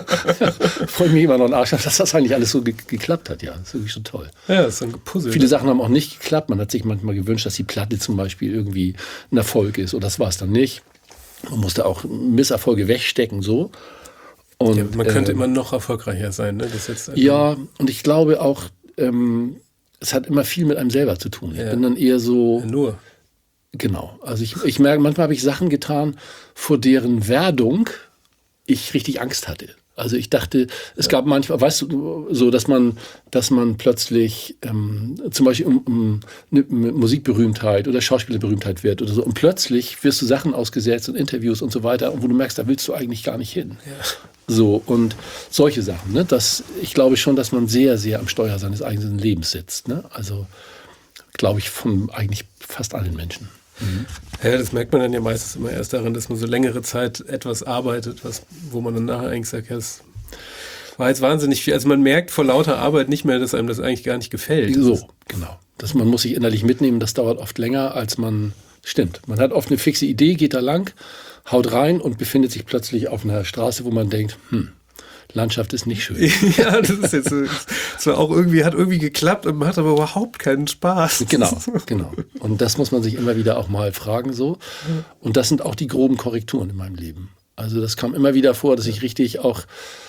Freue mich immer noch einen Arsch, dass das eigentlich alles so ge- geklappt hat. Ja, das ist wirklich schon toll. Ja, das ist ein Puzzle. Viele Sachen haben auch nicht geklappt. Man hat sich manchmal gewünscht, dass die Platte zum Beispiel irgendwie ein Erfolg ist. Und das war es dann nicht. Man musste auch Misserfolge wegstecken, so. Und, ja, man könnte äh, immer noch erfolgreicher sein. Ne? Das jetzt ja, und ich glaube auch, ähm, es hat immer viel mit einem selber zu tun. Ja. Ich bin dann eher so... Ja, nur. Genau. Also ich, ich merke, manchmal habe ich Sachen getan, vor deren Werdung ich richtig Angst hatte. Also ich dachte, es ja. gab manchmal, weißt du, so, dass man, dass man plötzlich ähm, zum Beispiel um, um eine Musikberühmtheit oder Schauspielerberühmtheit wird oder so und plötzlich wirst du Sachen ausgesetzt und Interviews und so weiter, wo du merkst, da willst du eigentlich gar nicht hin. Ja. So, und solche Sachen. Ne? Das, ich glaube schon, dass man sehr, sehr am Steuer seines eigenen Lebens sitzt. Ne? Also glaube ich von eigentlich fast allen Menschen. Mhm. Ja, das merkt man dann ja meistens immer erst daran, dass man so längere Zeit etwas arbeitet, was, wo man dann nachher eigentlich sagt, ja, das war jetzt wahnsinnig viel. Also man merkt vor lauter Arbeit nicht mehr, dass einem das eigentlich gar nicht gefällt. So, genau. Das, man muss sich innerlich mitnehmen, das dauert oft länger, als man, stimmt. Man hat oft eine fixe Idee, geht da lang, haut rein und befindet sich plötzlich auf einer Straße, wo man denkt, hm, Landschaft ist nicht schön. Ja, das ist jetzt so, zwar auch irgendwie, hat irgendwie geklappt und macht aber überhaupt keinen Spaß. Genau, genau. Und das muss man sich immer wieder auch mal fragen so. Und das sind auch die groben Korrekturen in meinem Leben. Also das kam immer wieder vor, dass ich richtig auch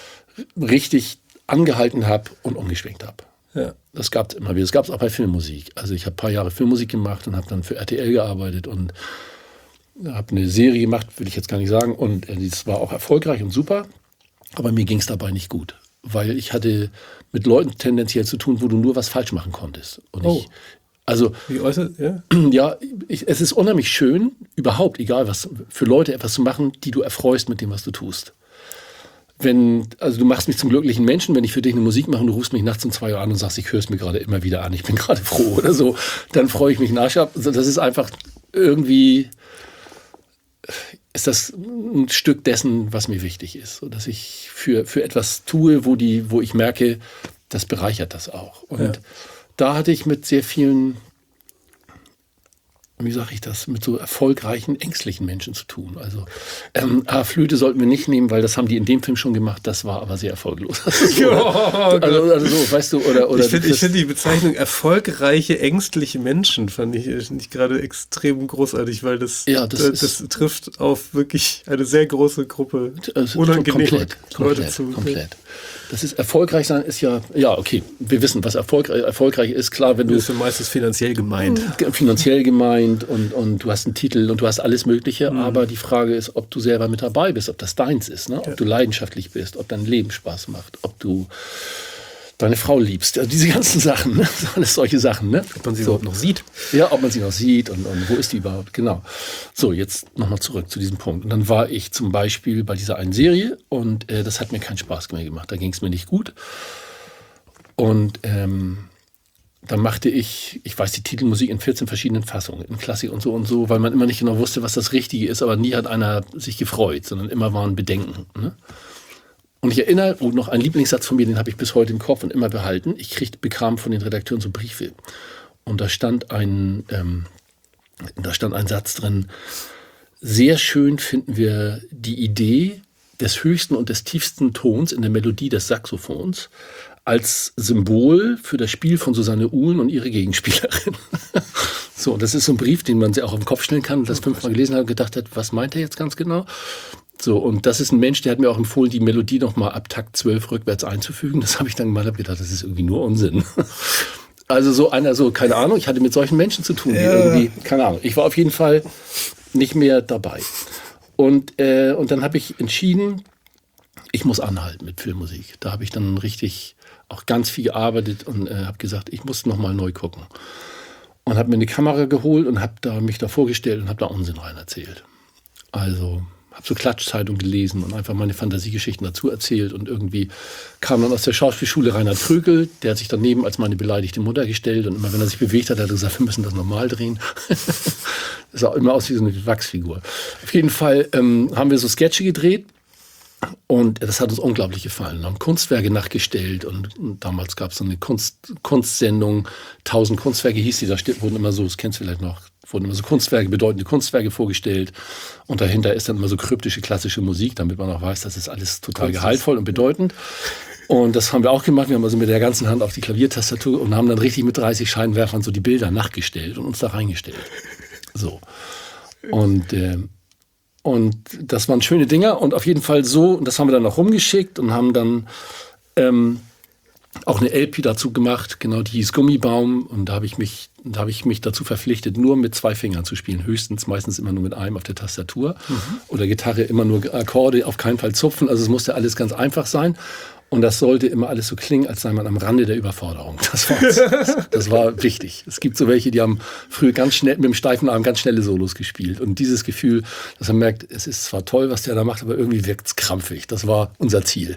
richtig angehalten habe und umgeschwenkt habe. Ja. Das gab es immer wieder. Das gab es auch bei Filmmusik. Also ich habe ein paar Jahre Filmmusik gemacht und habe dann für R T L gearbeitet und habe eine Serie gemacht, will ich jetzt gar nicht sagen, und äh, das war auch erfolgreich und super, aber mir ging es dabei nicht gut, weil ich hatte mit Leuten tendenziell zu tun, wo du nur was falsch machen konntest. Und Oh. ich, also, Wie äußert, ja? ja, ich, es ist unheimlich schön, überhaupt, egal was, für Leute etwas zu machen, die du erfreust mit dem, was du tust. Wenn, also du machst mich zum glücklichen Menschen, wenn ich für dich eine Musik mache und du rufst mich nachts um zwei Uhr an und sagst, ich höre es mir gerade immer wieder an, ich bin gerade froh oder so, dann freue ich mich nach. Also das ist einfach irgendwie, ist das ein Stück dessen, was mir wichtig ist. So, dass ich für, für etwas tue, wo, die, wo ich merke, das bereichert das auch. Und Ja. da hatte ich mit sehr vielen, wie sage ich das, mit so erfolgreichen, ängstlichen Menschen zu tun. Also ähm, ah, Flöte sollten wir nicht nehmen, weil das haben die in dem Film schon gemacht, das war aber sehr erfolglos. Also, so, also, also so, weißt du, oder, oder Ich finde das- find die Bezeichnung erfolgreiche, ängstliche Menschen fand ich äh, nicht gerade extrem großartig, weil das, Ja, das das, ist- das trifft auf wirklich eine sehr große Gruppe Also unangenehmer komplett, Leute komplett, zu. komplett. Das ist erfolgreich sein ist ja, ja okay, wir wissen, was erfolgreich, erfolgreich ist. Klar, wenn Du du bist ja meistens finanziell gemeint. finanziell gemeint und, und du hast einen Titel und du hast alles Mögliche, aber die Frage ist, ob du selber mit dabei bist, ob das deins ist, ne? Ob du leidenschaftlich bist, ob dein Leben Spaß macht, ob du deine Frau liebst, also diese ganzen Sachen, ne? Alles solche Sachen, ne? Ob man sie So. überhaupt noch sieht. Ja, ob man sie noch sieht und, und wo ist die überhaupt, genau. So, jetzt nochmal zurück zu diesem Punkt. Und dann war ich zum Beispiel bei dieser einen Serie und äh, das hat mir keinen Spaß mehr gemacht. Da ging es mir nicht gut. Und ähm, dann machte ich, ich weiß die Titelmusik in vierzehn verschiedenen Fassungen, in Klassik und so und so, weil man immer nicht genau wusste, was das Richtige ist, aber nie hat einer sich gefreut, sondern immer waren Bedenken, ne? Und ich erinnere, oh, noch ein Lieblingssatz von mir, den habe ich bis heute im Kopf und immer behalten. Ich krieg, bekam von den Redakteuren so Briefe. Und da stand ein, ähm, da stand ein Satz drin, sehr schön finden wir die Idee des höchsten und des tiefsten Tons in der Melodie des Saxophons als Symbol für das Spiel von Susanne Uhlen und ihre Gegenspielerin. So, das ist so ein Brief, den man sich auch auf den Kopf stellen kann und das fünfmal gelesen hat und gedacht hat, was meint er jetzt ganz genau? So, und das ist ein Mensch, der hat mir auch empfohlen, die Melodie noch mal ab Takt zwölf rückwärts einzufügen. Das habe ich dann mal gedacht, das ist irgendwie nur Unsinn. Also so einer, so, keine Ahnung, ich hatte mit solchen Menschen zu tun, die Ja. irgendwie, keine Ahnung. Ich war auf jeden Fall nicht mehr dabei. Und, äh, und dann habe ich entschieden, ich muss anhalten mit Filmmusik. Da habe ich dann richtig auch ganz viel gearbeitet und äh, habe gesagt, ich muss noch mal neu gucken. Und habe mir eine Kamera geholt und habe da, mich da vorgestellt und habe da Unsinn rein erzählt. Also habe so Klatschzeitung gelesen und einfach meine Fantasiegeschichten dazu erzählt. Und irgendwie kam dann aus der Schauspielschule Reinhard Krökel, der hat sich daneben als meine beleidigte Mutter gestellt. Und immer wenn er sich bewegt hat, hat er gesagt, wir müssen das normal drehen. Das sah immer aus wie so eine Wachsfigur. Auf jeden Fall ähm, haben wir so Sketche gedreht. Und das hat uns unglaublich gefallen. Wir haben Kunstwerke nachgestellt und, und damals gab es so eine Kunst, Kunstsendung, tausend Kunstwerke hieß die, da steht, wurden immer so, das kennst du vielleicht noch, wurden immer so Kunstwerke, bedeutende Kunstwerke vorgestellt und dahinter ist dann immer so kryptische, klassische Musik, damit man auch weiß, das ist alles total Kunst gehaltvoll und bedeutend. Und das haben wir auch gemacht, wir haben also mit der ganzen Hand auf die Klaviertastatur und haben dann richtig mit dreißig Scheinwerfern so die Bilder nachgestellt und uns da reingestellt. So. Und äh, Und das waren schöne Dinger und auf jeden Fall so, und das haben wir dann noch rumgeschickt und haben dann ähm, auch eine L P dazu gemacht, genau, die hieß Gummibaum und da habe ich mich, da habe ich mich dazu verpflichtet, nur mit zwei Fingern zu spielen, höchstens, meistens immer nur mit einem auf der Tastatur oder Gitarre immer nur Akkorde, auf keinen Fall zupfen, also es musste alles ganz einfach sein. Und das sollte immer alles so klingen, als sei man am Rande der Überforderung. Das war, das war wichtig. Es gibt so welche, die haben früher ganz schnell mit dem steifen Arm ganz schnelle Solos gespielt. Und dieses Gefühl, dass man merkt, es ist zwar toll, was der da macht, aber irgendwie wirkt es krampfig. Das war unser Ziel.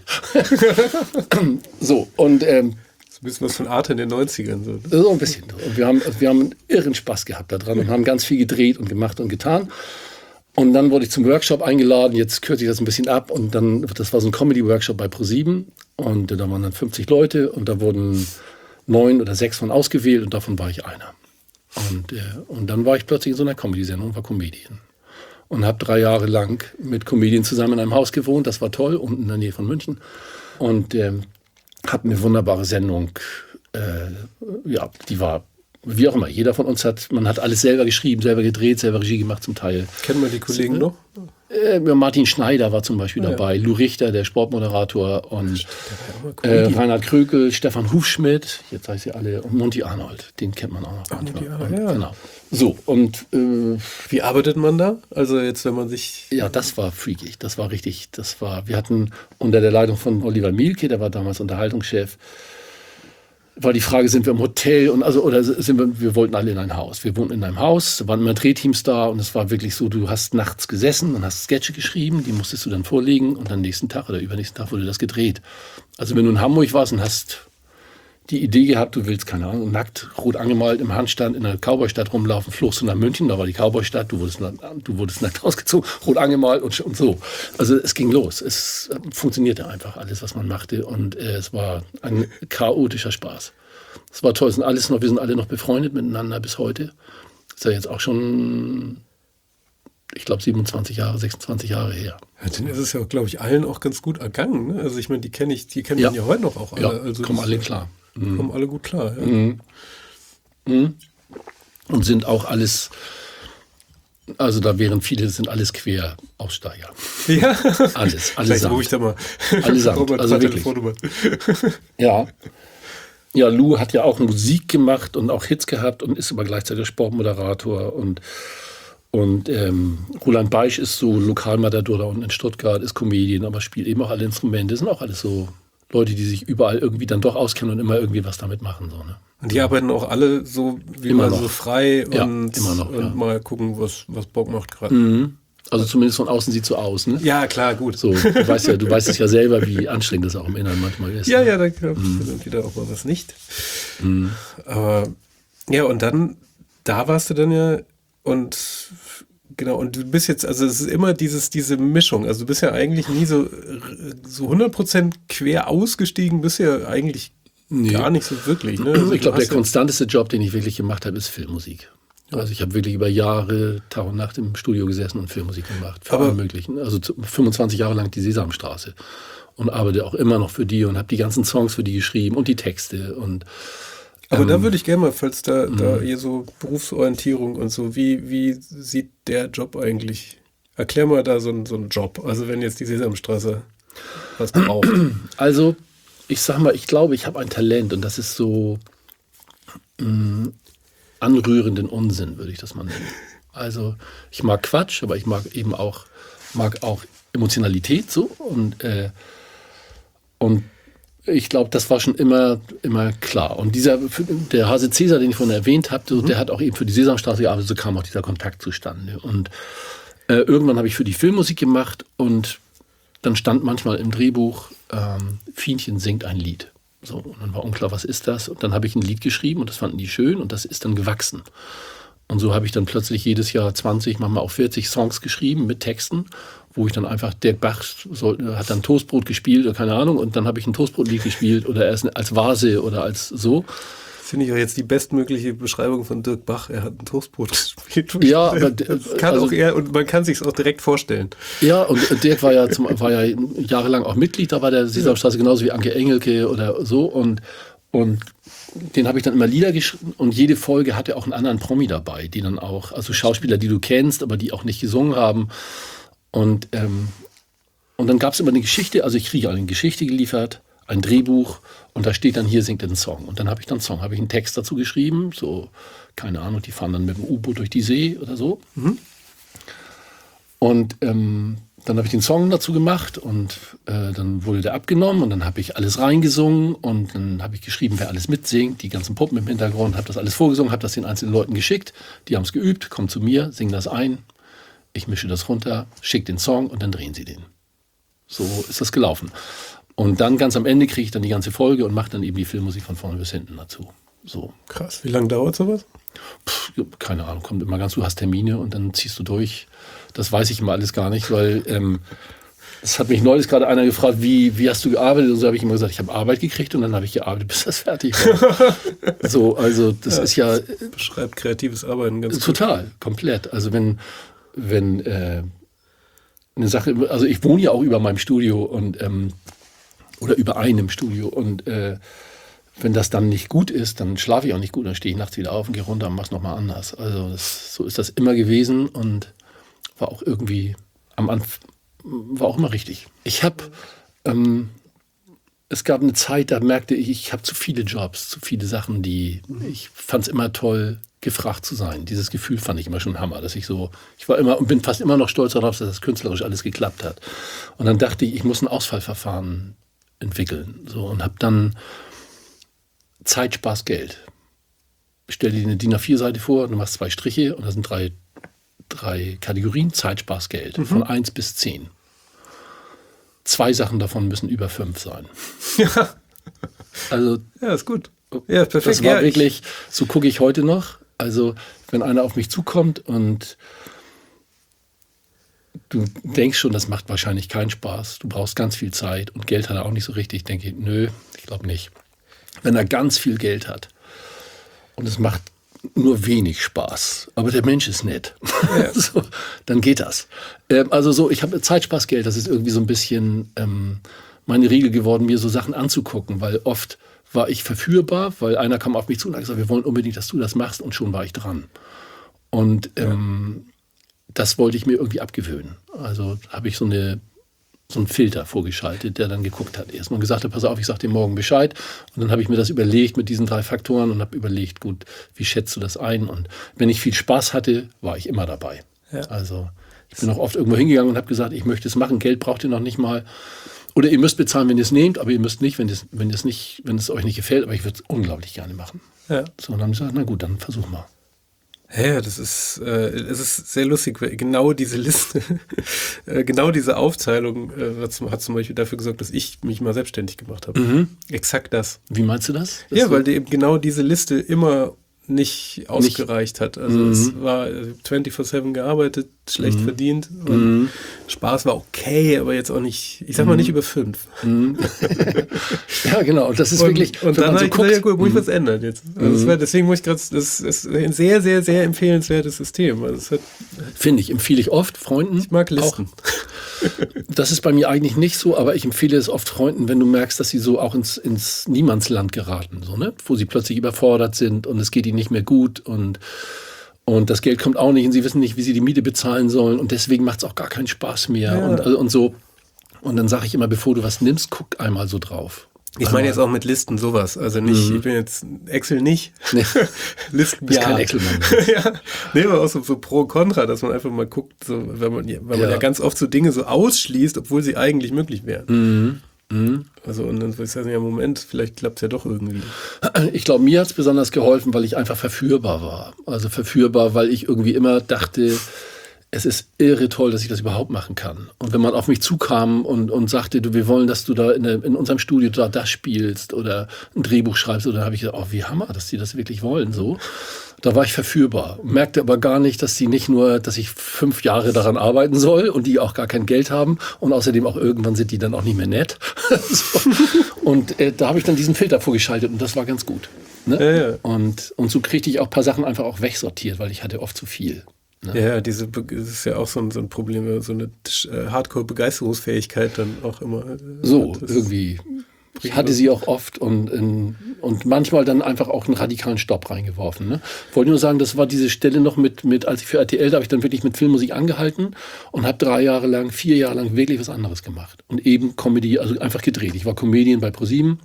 So, und ähm, So ein bisschen was von Arte in den neunzigern. So. so ein bisschen. Und wir haben, wir haben einen irren Spaß gehabt daran und haben ganz viel gedreht und gemacht und getan. Und dann wurde ich zum Workshop eingeladen, jetzt kürze ich das ein bisschen ab und dann, das war so ein Comedy-Workshop bei ProSieben und da waren dann fünfzig Leute und da wurden neun oder sechs von ausgewählt und davon war ich einer. Und, äh, und dann war ich plötzlich in so einer Comedy-Sendung und war Comedian. Und habe drei Jahre lang mit Comedian zusammen in einem Haus gewohnt, das war toll, unten in der Nähe von München. Und äh, habe eine wunderbare Sendung, äh, ja, die war wie auch immer, jeder von uns hat, man hat alles selber geschrieben, selber gedreht, selber Regie gemacht zum Teil. Kennen wir die Kollegen noch? Äh, Martin Schneider war zum Beispiel Ah, ja. dabei, Lou Richter, der Sportmoderator und Der war ja auch äh, mal Comedian. Reinhard Krökel, Stefan Hufschmidt, jetzt heißt sie alle, und Monty Arnold, den kennt man auch noch. Ach, manchmal. Monty Arnold, Und, ja. Genau. So, und äh, wie arbeitet man da? Also jetzt, wenn man sich... Ja, das war freakig, das war richtig, das war, wir hatten unter der Leitung von Oliver Mielke, der war damals Unterhaltungschef, war die Frage, sind wir im Hotel und also oder sind wir, wir wollten alle in ein Haus. Wir wohnten in einem Haus, da waren immer Drehteams da und es war wirklich so, du hast nachts gesessen und hast Sketche geschrieben, die musstest du dann vorlegen und am nächsten Tag oder übernächsten Tag wurde das gedreht. Also wenn du in Hamburg warst und hast die Idee gehabt, du willst, keine Ahnung, nackt, rot angemalt im Handstand in einer Cowboystadt rumlaufen, flohst du nach München, da war die Cowboystadt, du wurdest, du wurdest nackt ausgezogen, rot angemalt und, und so. Also es ging los. Es funktionierte einfach alles, was man machte und äh, es war ein chaotischer Spaß. Es war toll, es sind alles noch, wir sind alle noch befreundet miteinander bis heute. Das ist ja jetzt auch schon, ich glaube, siebenundzwanzig Jahre, sechsundzwanzig Jahre her. Ja, dann ist es ja, glaube ich, allen auch ganz gut ergangen. Ne? Also ich meine, die kenne ich, die kennen ja. ja heute noch auch alle. Ja, also kommen alle klar. Mhm. Kommen alle gut klar, ja. Mhm. Mhm. Und sind auch alles, also da wären viele, sind alles Queraussteiger. Ja. Alles, Vielleicht allesamt. rufe ich da mal. Allesamt, also wirklich. Ja. Ja, Lou hat ja auch Musik gemacht und auch Hits gehabt und ist aber gleichzeitig Sportmoderator und Und ähm, Roland Beisch ist so Lokalmatador da unten in Stuttgart, ist Comedian, aber spielt eben auch alle Instrumente. Das sind auch alles so Leute, die sich überall irgendwie dann doch auskennen und immer irgendwie was damit machen. So, ne? Und die arbeiten auch alle so wie immer mal noch. so frei ja, und, immer noch, und ja. mal gucken, was, was Bock macht gerade. Mhm. Also zumindest von außen sieht so aus, ne? Ja, klar, gut. So, du weißt ja, du weißt es ja selber, wie anstrengend das auch im Inneren manchmal ist. Ja, ne? ja, da kommt Mhm. wieder auch mal was nicht. Mhm. Aber ja, und dann, da warst du dann ja und genau, und du bist jetzt, also es ist immer dieses, diese Mischung, also du bist ja eigentlich nie so, so hundert Prozent quer ausgestiegen, bist ja eigentlich Nee. gar nicht so wirklich. Ne? Also Ich glaube, der ja, konstanteste Job, den ich wirklich gemacht habe, ist Filmmusik. Also ich habe wirklich über Jahre, Tag und Nacht im Studio gesessen und Filmmusik gemacht. Für Aber- alle möglichen. Also zu- fünfundzwanzig Jahre lang die Sesamstraße. Und arbeite auch immer noch für die und habe die ganzen Songs für die geschrieben und die Texte. Und aber ähm, da würde ich gerne mal, falls da, da hier so Berufsorientierung und so, wie, wie sieht der Job eigentlich? Erklär mal da so, einen- so einen Job. Also wenn jetzt die Sesamstraße was braucht. Also, ich sag mal, ich glaube, ich habe ein Talent und das ist so mh, anrührenden Unsinn, würde ich das mal nennen. Also, ich mag Quatsch, aber ich mag eben auch, mag auch Emotionalität so und, äh, und ich glaube, das war schon immer, immer klar. Und dieser, der Hase Cäsar, den ich vorhin erwähnt habe, so, der hat auch eben für die Sesamstraße gearbeitet, so kam auch dieser Kontakt zustande. Und äh, irgendwann habe ich für die Filmmusik gemacht und dann stand manchmal im Drehbuch, ähm, Fienchen singt ein Lied. So, und dann war unklar, was ist das? Und dann habe ich ein Lied geschrieben und das fanden die schön und das ist dann gewachsen. Und so habe ich dann plötzlich jedes Jahr zwanzig, manchmal auch vierzig Songs geschrieben mit Texten, wo ich dann einfach, Dirk Bach soll, hat dann Toastbrot gespielt oder keine Ahnung und dann habe ich ein Toastbrotlied gespielt oder erst als Vase oder als so. Finde ich auch jetzt die bestmögliche Beschreibung von Dirk Bach. Er hat ein Toastbrot gespielt. Ja, aber das kann also, auch er und man kann sich auch direkt vorstellen. Ja, und Dirk war ja, zum, war ja jahrelang auch Mitglied, da war der Sesamstraße genauso wie Anke Engelke oder so und, und den habe ich dann immer Lieder geschrieben und jede Folge hatte auch einen anderen Promi dabei, die dann auch, also Schauspieler, die du kennst, aber die auch nicht gesungen haben. Und, ähm, und dann gab es immer eine Geschichte, also ich kriege eine Geschichte geliefert, ein Drehbuch und da steht dann, hier singt ein Song. Und dann habe ich dann einen Song, habe ich einen Text dazu geschrieben, so, keine Ahnung, die fahren dann mit dem U-Boot durch die See oder so. Mhm. Und ähm, dann habe ich den Song dazu gemacht und äh, dann wurde der abgenommen und dann habe ich alles reingesungen und dann habe ich geschrieben, wer alles mitsingt, die ganzen Puppen im Hintergrund, habe das alles vorgesungen, habe das den einzelnen Leuten geschickt, die haben es geübt, kommen zu mir, singen das ein, ich mische das runter, schicke den Song und dann drehen sie den. So ist das gelaufen. Und dann ganz am Ende kriege ich dann die ganze Folge und mache dann eben die Filmmusik von vorne bis hinten dazu. So. Krass, wie lange dauert sowas? Puh, keine Ahnung, kommt immer ganz, du hast Termine und dann ziehst du durch. Das weiß ich immer alles gar nicht, weil ähm, es hat mich neulich gerade einer gefragt, wie, wie hast du gearbeitet? Und so habe ich immer gesagt, ich habe Arbeit gekriegt und dann habe ich gearbeitet, bis das fertig war. So, also das Ja, ist ja... das beschreibt kreatives Arbeiten ganz gut. Total, komplett. Also wenn, wenn äh, eine Sache, also ich wohne ja auch über meinem Studio und ähm, oder über einem Studio und äh, wenn das dann nicht gut ist, dann schlafe ich auch nicht gut, dann stehe ich nachts wieder auf und gehe runter und mache es nochmal anders. Also das, so ist das immer gewesen und war auch irgendwie am Anfang, war auch immer richtig. Ich habe, ähm, es gab eine Zeit, da merkte ich, ich habe zu viele Jobs, zu viele Sachen, die, ich fand es immer toll, gefragt zu sein. Dieses Gefühl fand ich immer schon Hammer, dass ich so, ich war immer und bin fast immer noch stolz darauf, dass das künstlerisch alles geklappt hat. Und dann dachte ich, ich muss ein Auswahlverfahren entwickeln. So, und habe dann Zeit, Spaß, Geld. Stell dir eine D I N A vier Seite vor, du machst zwei Striche und da sind drei, drei Kategorien, Zeit, Spaß, Geld, mhm. von eins bis zehn. Zwei Sachen davon müssen über fünf sein. Ja. Also, ja, ist gut. Ja, perfekt. Das war ja, wirklich, so gucke ich heute noch. Also, wenn einer auf mich zukommt und du denkst schon, das macht wahrscheinlich keinen Spaß, du brauchst ganz viel Zeit und Geld hat er auch nicht so richtig, denke ich, nö, ich glaube nicht. Wenn er ganz viel Geld hat und es macht nur wenig Spaß, aber der Mensch ist nett, ja. so, dann geht das. Ähm, also so, ich habe Zeit, Spaß, Geld, das ist irgendwie so ein bisschen ähm, meine Regel geworden, mir so Sachen anzugucken, weil oft war ich verführbar, weil einer kam auf mich zu und hat gesagt, wir wollen unbedingt, dass du das machst, und schon war ich dran. Und ähm, ja. das wollte ich mir irgendwie abgewöhnen. Also habe ich so, eine, so einen Filter vorgeschaltet, der dann geguckt hat erst und gesagt hat, pass auf, ich sag dir morgen Bescheid. Und dann habe ich mir das überlegt mit diesen drei Faktoren und habe überlegt, gut, wie schätzt du das ein? Und wenn ich viel Spaß hatte, war ich immer dabei. Ja. Also ich bin auch oft irgendwo hingegangen und habe gesagt, ich möchte es machen, Geld braucht ihr noch nicht mal. Oder ihr müsst bezahlen, wenn ihr es nehmt, aber ihr müsst nicht, wenn es, wenn es nicht, wenn es euch nicht gefällt. Aber ich würde es unglaublich gerne machen. Ja. So, und dann haben sie gesagt, na gut, dann versuch mal. Ja, das ist, äh, es ist sehr lustig, weil genau diese Liste, äh, genau diese Aufteilung äh, hat, zum, hat zum Beispiel dafür gesorgt, dass ich mich mal selbstständig gemacht habe. Mhm. Exakt das. Wie meinst du das? Dass ja, du weil die eben genau diese Liste immer nicht ausgereicht nicht. hat. Also mhm. es war vierundzwanzig sieben gearbeitet, schlecht mhm. verdient. Und mhm. Spaß war okay, aber jetzt auch nicht, ich sag mal nicht über fünf. Mhm. Ja, genau. Und das ist und, wirklich. Und dann habe ich gesagt, ja gut, muss ich was ändern jetzt. Also mhm. das war, deswegen muss ich gerade, das ist ein sehr, sehr, sehr empfehlenswertes System. Also finde ich, empfehle ich oft Freunden. Ich mag Listen. Auch. Das ist bei mir eigentlich nicht so, aber ich empfehle es oft Freunden, wenn du merkst, dass sie so auch ins, ins Niemandsland geraten, so, ne? Wo sie plötzlich überfordert sind und es geht ihnen nicht mehr gut und, und das Geld kommt auch nicht und sie wissen nicht, wie sie die Miete bezahlen sollen und deswegen macht es auch gar keinen Spaß mehr ja. und, und so. Und dann sage ich immer, bevor du was nimmst, guck einmal so drauf. Ich meine jetzt auch mit Listen sowas, also nicht, mhm. ich bin jetzt Excel nicht, nee. Listen bist ja. kein Excel-Mann. ja. Nee, aber auch so, so Pro und Contra, dass man einfach mal guckt, so, wenn man, weil man ja. ja ganz oft so Dinge so ausschließt, obwohl sie eigentlich möglich wären. Mhm. Mhm. Also und dann würde ich sagen, ja Moment, vielleicht klappt es ja doch irgendwie. Ich glaube, mir hat es besonders geholfen, weil ich einfach verführbar war. Also verführbar, weil ich irgendwie immer dachte, es ist irre toll, dass ich das überhaupt machen kann. Und wenn man auf mich zukam und, und sagte, du, wir wollen, dass du da in, der, in unserem Studio da das spielst oder ein Drehbuch schreibst, oder habe ich gedacht, oh, wie Hammer, dass die das wirklich wollen, so. Da war ich verführbar. Merkte aber gar nicht, dass die nicht nur, dass ich fünf Jahre daran arbeiten soll und die auch gar kein Geld haben und außerdem auch irgendwann sind die dann auch nicht mehr nett. So. Und äh, da habe ich dann diesen Filter vorgeschaltet und das war ganz gut. Ne? Ja, ja. Und, und so kriegte ich auch ein paar Sachen einfach auch wegsortiert, weil ich hatte oft zu viel. Ne? Ja, diese, das ist ja auch so ein, so ein Problem, so eine äh, Hardcore-Begeisterungsfähigkeit dann auch immer. Äh, so, irgendwie. Ich hatte sie auch oft und, in, und manchmal dann einfach auch einen radikalen Stopp reingeworfen. Ne? Ich wollte nur sagen, das war diese Stelle noch mit, mit als ich für R T L, da habe ich dann wirklich mit Filmmusik angehalten und habe drei Jahre lang, vier Jahre lang wirklich was anderes gemacht. Und eben Comedy, also einfach gedreht. Ich war Comedian bei ProSieben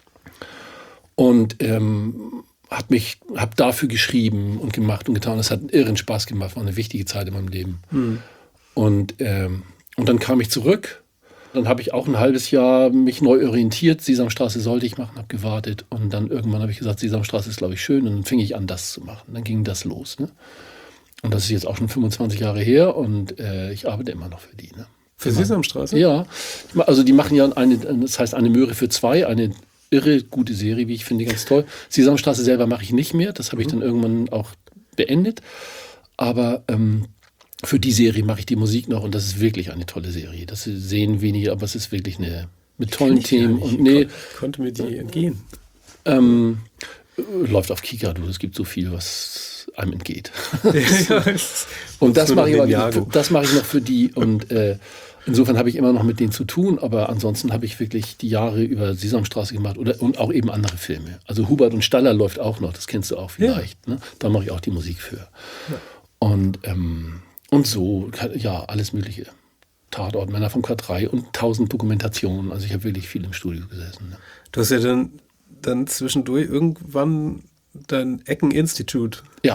und ähm, habe mich, habe dafür geschrieben und gemacht und getan. Das hat einen irren Spaß gemacht, war eine wichtige Zeit in meinem Leben. Hm. Und, ähm, und dann kam ich zurück. Dann habe ich auch ein halbes Jahr mich neu orientiert. Sesamstraße sollte ich machen, habe gewartet. Und dann irgendwann habe ich gesagt, Sesamstraße ist, glaube ich, schön. Und dann fing ich an, das zu machen. Dann ging das los. Ne? Und das ist jetzt auch schon fünfundzwanzig Jahre her. Und äh, ich arbeite immer noch für die. Ne? Für immer. Sesamstraße? Ja. Also die machen ja eine, das heißt eine Möhre für zwei, eine irre gute Serie, wie ich finde, ganz toll. Sesamstraße selber mache ich nicht mehr. Das habe ich dann irgendwann auch beendet. Aber ähm, für die Serie mache ich die Musik noch und das ist wirklich eine tolle Serie. Das sehen wenige, aber es ist wirklich eine mit tollen Themen. Und nee, Kon- konnte mir die entgehen. Ähm, läuft auf Kika, du. Es gibt so viel, was einem entgeht. Ja, und das mache ich, aber, das mache ich noch für die. Und äh, insofern habe ich immer noch mit denen zu tun, aber ansonsten habe ich wirklich die Jahre über Sesamstraße gemacht oder, und auch eben andere Filme. Also Hubert und Staller läuft auch noch, das kennst du auch vielleicht. Ja. Ne? Da mache ich auch die Musik für. Ja. Und ähm, Und so, ja, alles Mögliche. Tatort, Männer vom K drei und tausend Dokumentationen. Also ich habe wirklich viel im Studio gesessen. Ne? Du hast ja dann, dann zwischendurch irgendwann dein Ecken-Institut ja.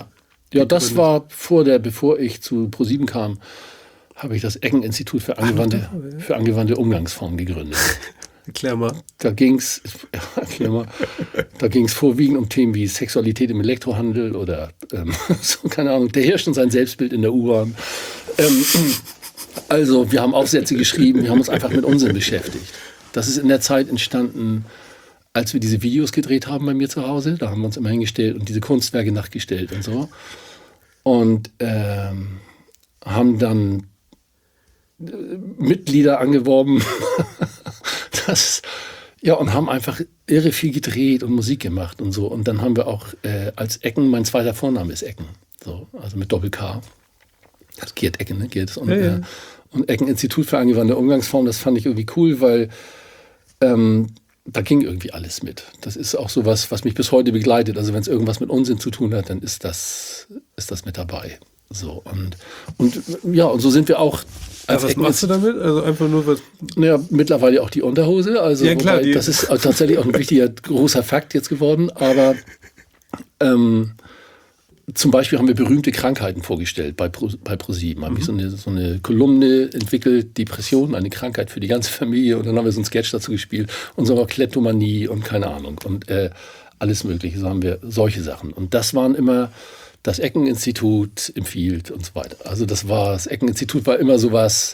Ja, das war vor der, bevor ich zu ProSieben kam, habe ich das Eggen-Institut für angewandte, für angewandte Umgangsformen gegründet. Erklär mal. Da ging es ja, erklär mal, da ging's vorwiegend um Themen wie Sexualität im Elektrohandel oder ähm, so, keine Ahnung, der herrscht und sein Selbstbild in der U-Bahn. Ähm, also wir haben Aufsätze geschrieben, wir haben uns einfach mit Unsinn beschäftigt. Das ist in der Zeit entstanden, als wir diese Videos gedreht haben bei mir zu Hause. Da haben wir uns immer hingestellt und diese Kunstwerke nachgestellt und so. Und ähm, haben dann äh, Mitglieder angeworben. das, ja, und haben einfach irre viel gedreht und Musik gemacht und so. Und dann haben wir auch äh, als Ecken, mein zweiter Vorname ist Ecken. So, also mit Doppel-K. Das Gerd Ecken, ne? Gerd. Und, ja, ja. Äh, und Ecken-Institut für angewandte Umgangsformen, das fand ich irgendwie cool, weil ähm, da ging irgendwie alles mit. Das ist auch so was, was mich bis heute begleitet. Also wenn es irgendwas mit Unsinn zu tun hat, dann ist das, ist das mit dabei. So, und, und ja, und so sind wir auch. Ja, was machst du damit? Also einfach nur was? Naja, mittlerweile auch die Unterhose. Also ja, klar, wobei, die. Das ist tatsächlich auch ein wichtiger, großer Fakt jetzt geworden. Aber ähm, zum Beispiel haben wir berühmte Krankheiten vorgestellt bei, Pro, bei ProSieben. Haben wir so eine, so eine Kolumne entwickelt, Depression, eine Krankheit für die ganze Familie. Und dann haben wir so einen Sketch dazu gespielt. Und so Kleptomanie und keine Ahnung. Und äh, alles Mögliche. So haben wir solche Sachen. Und das waren immer das Ecken-Institut empfiehlt und so weiter. Also das war, das Ecken-Institut war immer sowas,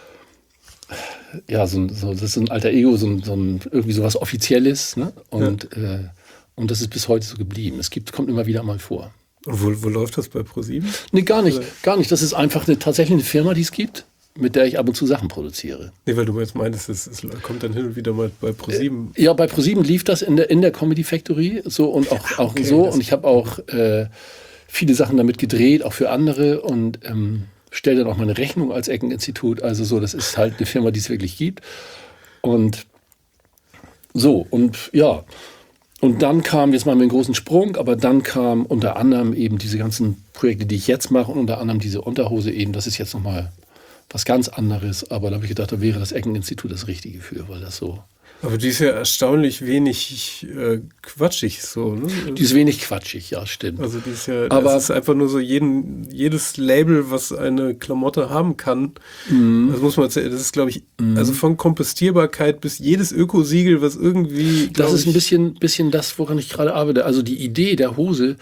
ja, so, so, das ist so ein alter Ego, so, so ein, irgendwie sowas Offizielles. Ne? Und, ja. äh, und das ist bis heute so geblieben. Es gibt, kommt immer wieder mal vor. Und wo, wo läuft das bei ProSieben? Nee, gar nicht. Oder? Gar nicht. Das ist einfach eine, tatsächlich eine Firma, die es gibt, mit der ich ab und zu Sachen produziere. Nee, weil du jetzt meintest, es, es kommt dann hin und wieder mal bei ProSieben. Äh, ja, bei ProSieben lief das in der, in der Comedy Factory so und auch, auch okay, so. Und ich habe auch äh, viele Sachen damit gedreht, auch für andere und ähm, stelle dann auch meine Rechnung als Ecken-Institut. Also so, das ist halt eine Firma, die es wirklich gibt. Und so, und ja. Und dann kam, jetzt machen wir einen großen Sprung, aber dann kam unter anderem eben diese ganzen Projekte, die ich jetzt mache und unter anderem diese Unterhose eben, das ist jetzt nochmal was ganz anderes, aber da habe ich gedacht, da wäre das Ecken-Institut das Richtige für, weil das so... Aber die ist ja erstaunlich wenig äh, quatschig so, ne? Die ist wenig quatschig, ja, stimmt. Also die ist ja, aber das ist einfach nur so jeden, jedes Label, was eine Klamotte haben kann, mm. das muss man erzählen, das ist, glaube ich, mm. also von Kompostierbarkeit bis jedes Ökosiegel, was irgendwie... Das ist ein bisschen, bisschen das, woran ich gerade arbeite. Also die Idee der Hose...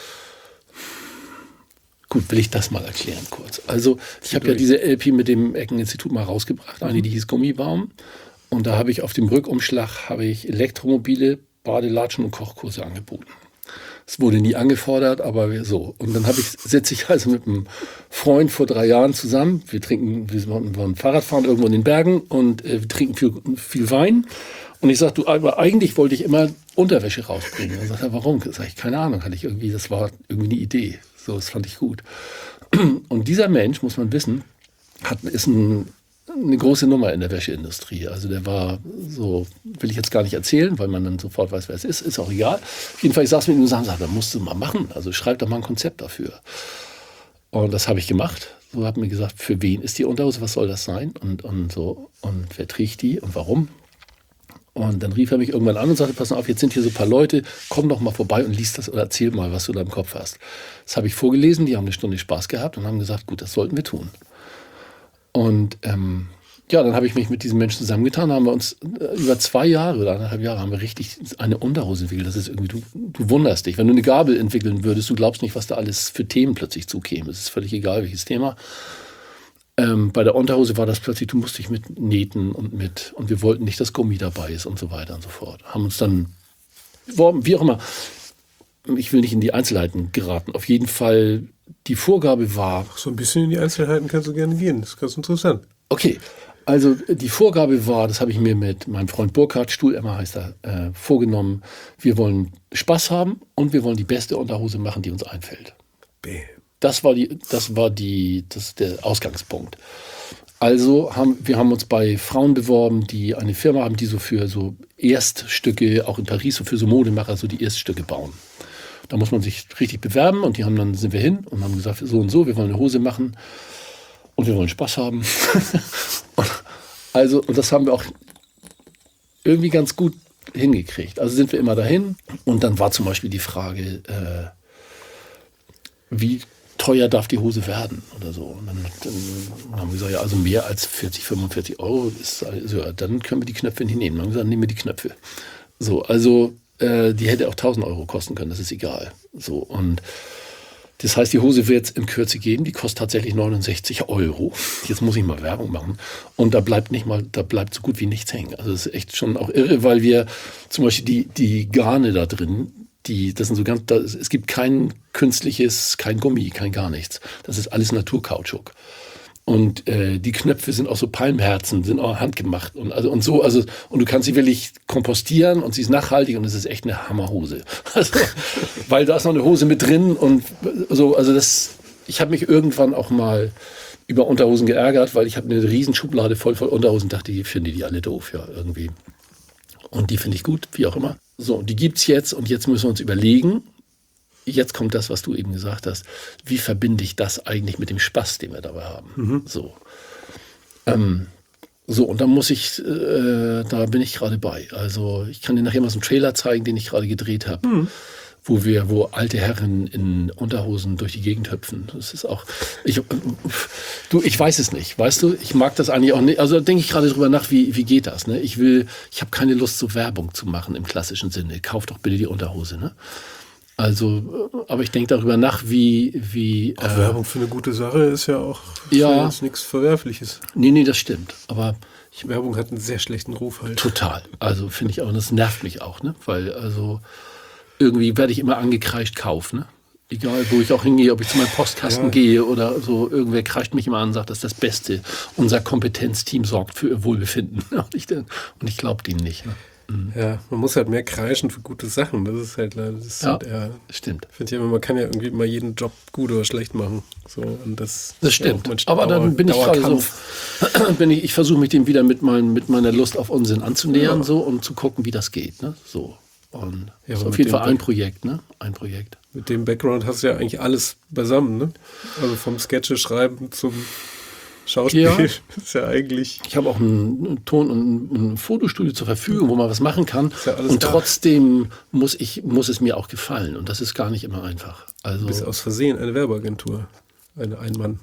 Gut, will ich das mal erklären kurz. Also ich habe ja diese L P mit dem Ecken-Institut mal rausgebracht, eine, die hieß Gummibaum. Und da habe ich auf dem Rückumschlag habe ich Elektromobile, Badelatschen und Kochkurse angeboten. Es wurde nie angefordert, aber so. Und dann habe ich, sitze ich also mit einem Freund vor drei Jahren zusammen. Wir trinken, wir wollen Fahrrad fahren irgendwo in den Bergen und äh, wir trinken viel, viel Wein. Und ich sage, du, aber eigentlich wollte ich immer Unterwäsche rausbringen. Und sagt er, warum? Sag ich, keine Ahnung, hatte ich irgendwie, das war irgendwie eine Idee. So, das fand ich gut. Und dieser Mensch, muss man wissen, hat, ist ein, eine große Nummer in der Wäscheindustrie. Also der war so, will ich jetzt gar nicht erzählen, weil man dann sofort weiß, wer es ist. Ist auch egal. Auf jeden Fall, ich saß mit ihm und sagte, da musst du mal machen. Also schreib doch mal ein Konzept dafür. Und das habe ich gemacht. So habe mir gesagt, für wen ist die Unterhose, was soll das sein? Und, und so, und wer trägt die und warum? Und dann rief er mich irgendwann an und sagte, pass mal auf, jetzt sind hier so ein paar Leute, komm doch mal vorbei und lies das oder erzähl mal, was du da im Kopf hast. Das habe ich vorgelesen, die haben eine Stunde Spaß gehabt und haben gesagt, gut, das sollten wir tun. Und ähm, ja, dann habe ich mich mit diesen Menschen zusammengetan, haben wir uns äh, über zwei Jahre oder eineinhalb Jahre haben wir richtig eine Unterhose entwickelt. Das ist irgendwie, du, du wunderst dich. Wenn du eine Gabel entwickeln würdest, du glaubst nicht, was da alles für Themen plötzlich zukämen. Es ist völlig egal, welches Thema. Ähm, bei der Unterhose war das plötzlich, du musst dich mit nähten und mit, und wir wollten nicht, dass Gummi dabei ist und so weiter und so fort. Haben uns dann, wie auch immer, ich will nicht in die Einzelheiten geraten. Auf jeden Fall, die Vorgabe war... So ein bisschen in die Einzelheiten kannst du gerne gehen, das ist ganz interessant. Okay, also die Vorgabe war, das habe ich mir mit meinem Freund Burkhard, Stuhlemmer heißt er, äh, vorgenommen, wir wollen Spaß haben und wir wollen die beste Unterhose machen, die uns einfällt. Bäh. Das war die, das war die, das der Ausgangspunkt. Also haben wir haben uns bei Frauen beworben, die eine Firma haben, die so für so Erststücke, auch in Paris, so für so Modemacher, so die Erststücke bauen. Da muss man sich richtig bewerben und die haben dann, sind wir hin und haben gesagt, so und so, wir wollen eine Hose machen und wir wollen Spaß haben. und, also, und das haben wir auch irgendwie ganz gut hingekriegt. Also sind wir immer dahin und dann war zum Beispiel die Frage, äh, wie teuer darf die Hose werden oder so. Und dann, dann haben wir gesagt, ja, also mehr als vierzig, fünfundvierzig Euro, ist, also, ja, dann können wir die Knöpfe nicht nehmen. Dann haben wir gesagt, nehmen wir die Knöpfe. So, also äh, die hätte auch tausend Euro kosten können, das ist egal. So, und das heißt, die Hose wird jetzt in Kürze gehen, die kostet tatsächlich neunundsechzig Euro. Jetzt muss ich mal Werbung machen. Und da bleibt nicht mal, da bleibt so gut wie nichts hängen. Also das ist echt schon auch irre, weil wir zum Beispiel die, die Garne da drin, die, das sind so ganz, da, es gibt kein künstliches, kein Gummi, kein gar nichts. Das ist alles Naturkautschuk. Und äh, die Knöpfe sind auch so Palmherzen, sind auch handgemacht und also und so, also und du kannst sie wirklich kompostieren und sie ist nachhaltig und es ist echt eine Hammerhose. Also, weil da ist noch eine Hose mit drin und so, also das, ich habe mich irgendwann auch mal über Unterhosen geärgert, weil ich habe eine riesen Schublade voll voll Unterhosen, dachte, ich finde die alle doof, ja, irgendwie. Und die finde ich gut, wie auch immer. So, die gibt's jetzt und jetzt müssen wir uns überlegen, jetzt kommt das, was du eben gesagt hast, wie verbinde ich das eigentlich mit dem Spaß, den wir dabei haben? Mhm. So. Ähm, so, und da muss ich, äh, da bin ich gerade bei. Also ich kann dir nachher mal so einen Trailer zeigen, den ich gerade gedreht habe. Mhm. Wo wir, wo alte Herren in Unterhosen durch die Gegend hüpfen. Das ist auch, ich, du, ich weiß es nicht, weißt du, ich mag das eigentlich auch nicht, also da denke ich gerade drüber nach, wie, wie geht das, ne? Ich will, ich habe keine Lust, so Werbung zu machen im klassischen Sinne. Kauf doch bitte die Unterhose, ne? Also, aber ich denke darüber nach, wie, wie, äh, Werbung für eine gute Sache ist ja auch ja, ist nichts Verwerfliches. Nee, nee, das stimmt, aber ich, Werbung hat einen sehr schlechten Ruf halt. Total, also finde ich auch, und das nervt mich auch, ne? Weil, also, irgendwie werde ich immer angekreischt, Kauf, ne? Egal, wo ich auch hingehe, ob ich zu meinem Postkasten ja. gehe oder so, irgendwer kreischt mich immer an und sagt, das ist das Beste. Unser Kompetenzteam sorgt für ihr Wohlbefinden. Und ich, ich glaube dem nicht. Ne? Mhm. Ja, man muss halt mehr kreischen für gute Sachen. Das ist halt, das ist ja, halt eher, stimmt. Ich finde ja immer, man kann ja irgendwie mal jeden Job gut oder schlecht machen. So, und das das stimmt. Ja aber dann bin ich gerade so, bin ich, ich versuche mich dem wieder mit, mein, mit meiner Lust auf Unsinn anzunähern ja. so, und zu gucken, wie das geht. Ne? So. Und ja, das ist auf jeden Fall ein Projekt, ne? Ein Projekt. Mit dem Background hast du ja eigentlich alles beisammen, ne? Also vom Sketche schreiben zum Schauspiel ja. ist ja eigentlich. Ich habe auch ein Ton- und ein Fotostudio zur Verfügung, wo man was machen kann. Ist ja alles und da. Trotzdem muss ich, muss es mir auch gefallen. Und das ist gar nicht immer einfach. Also, du bist aus Versehen eine Werbeagentur. Eine Einmann.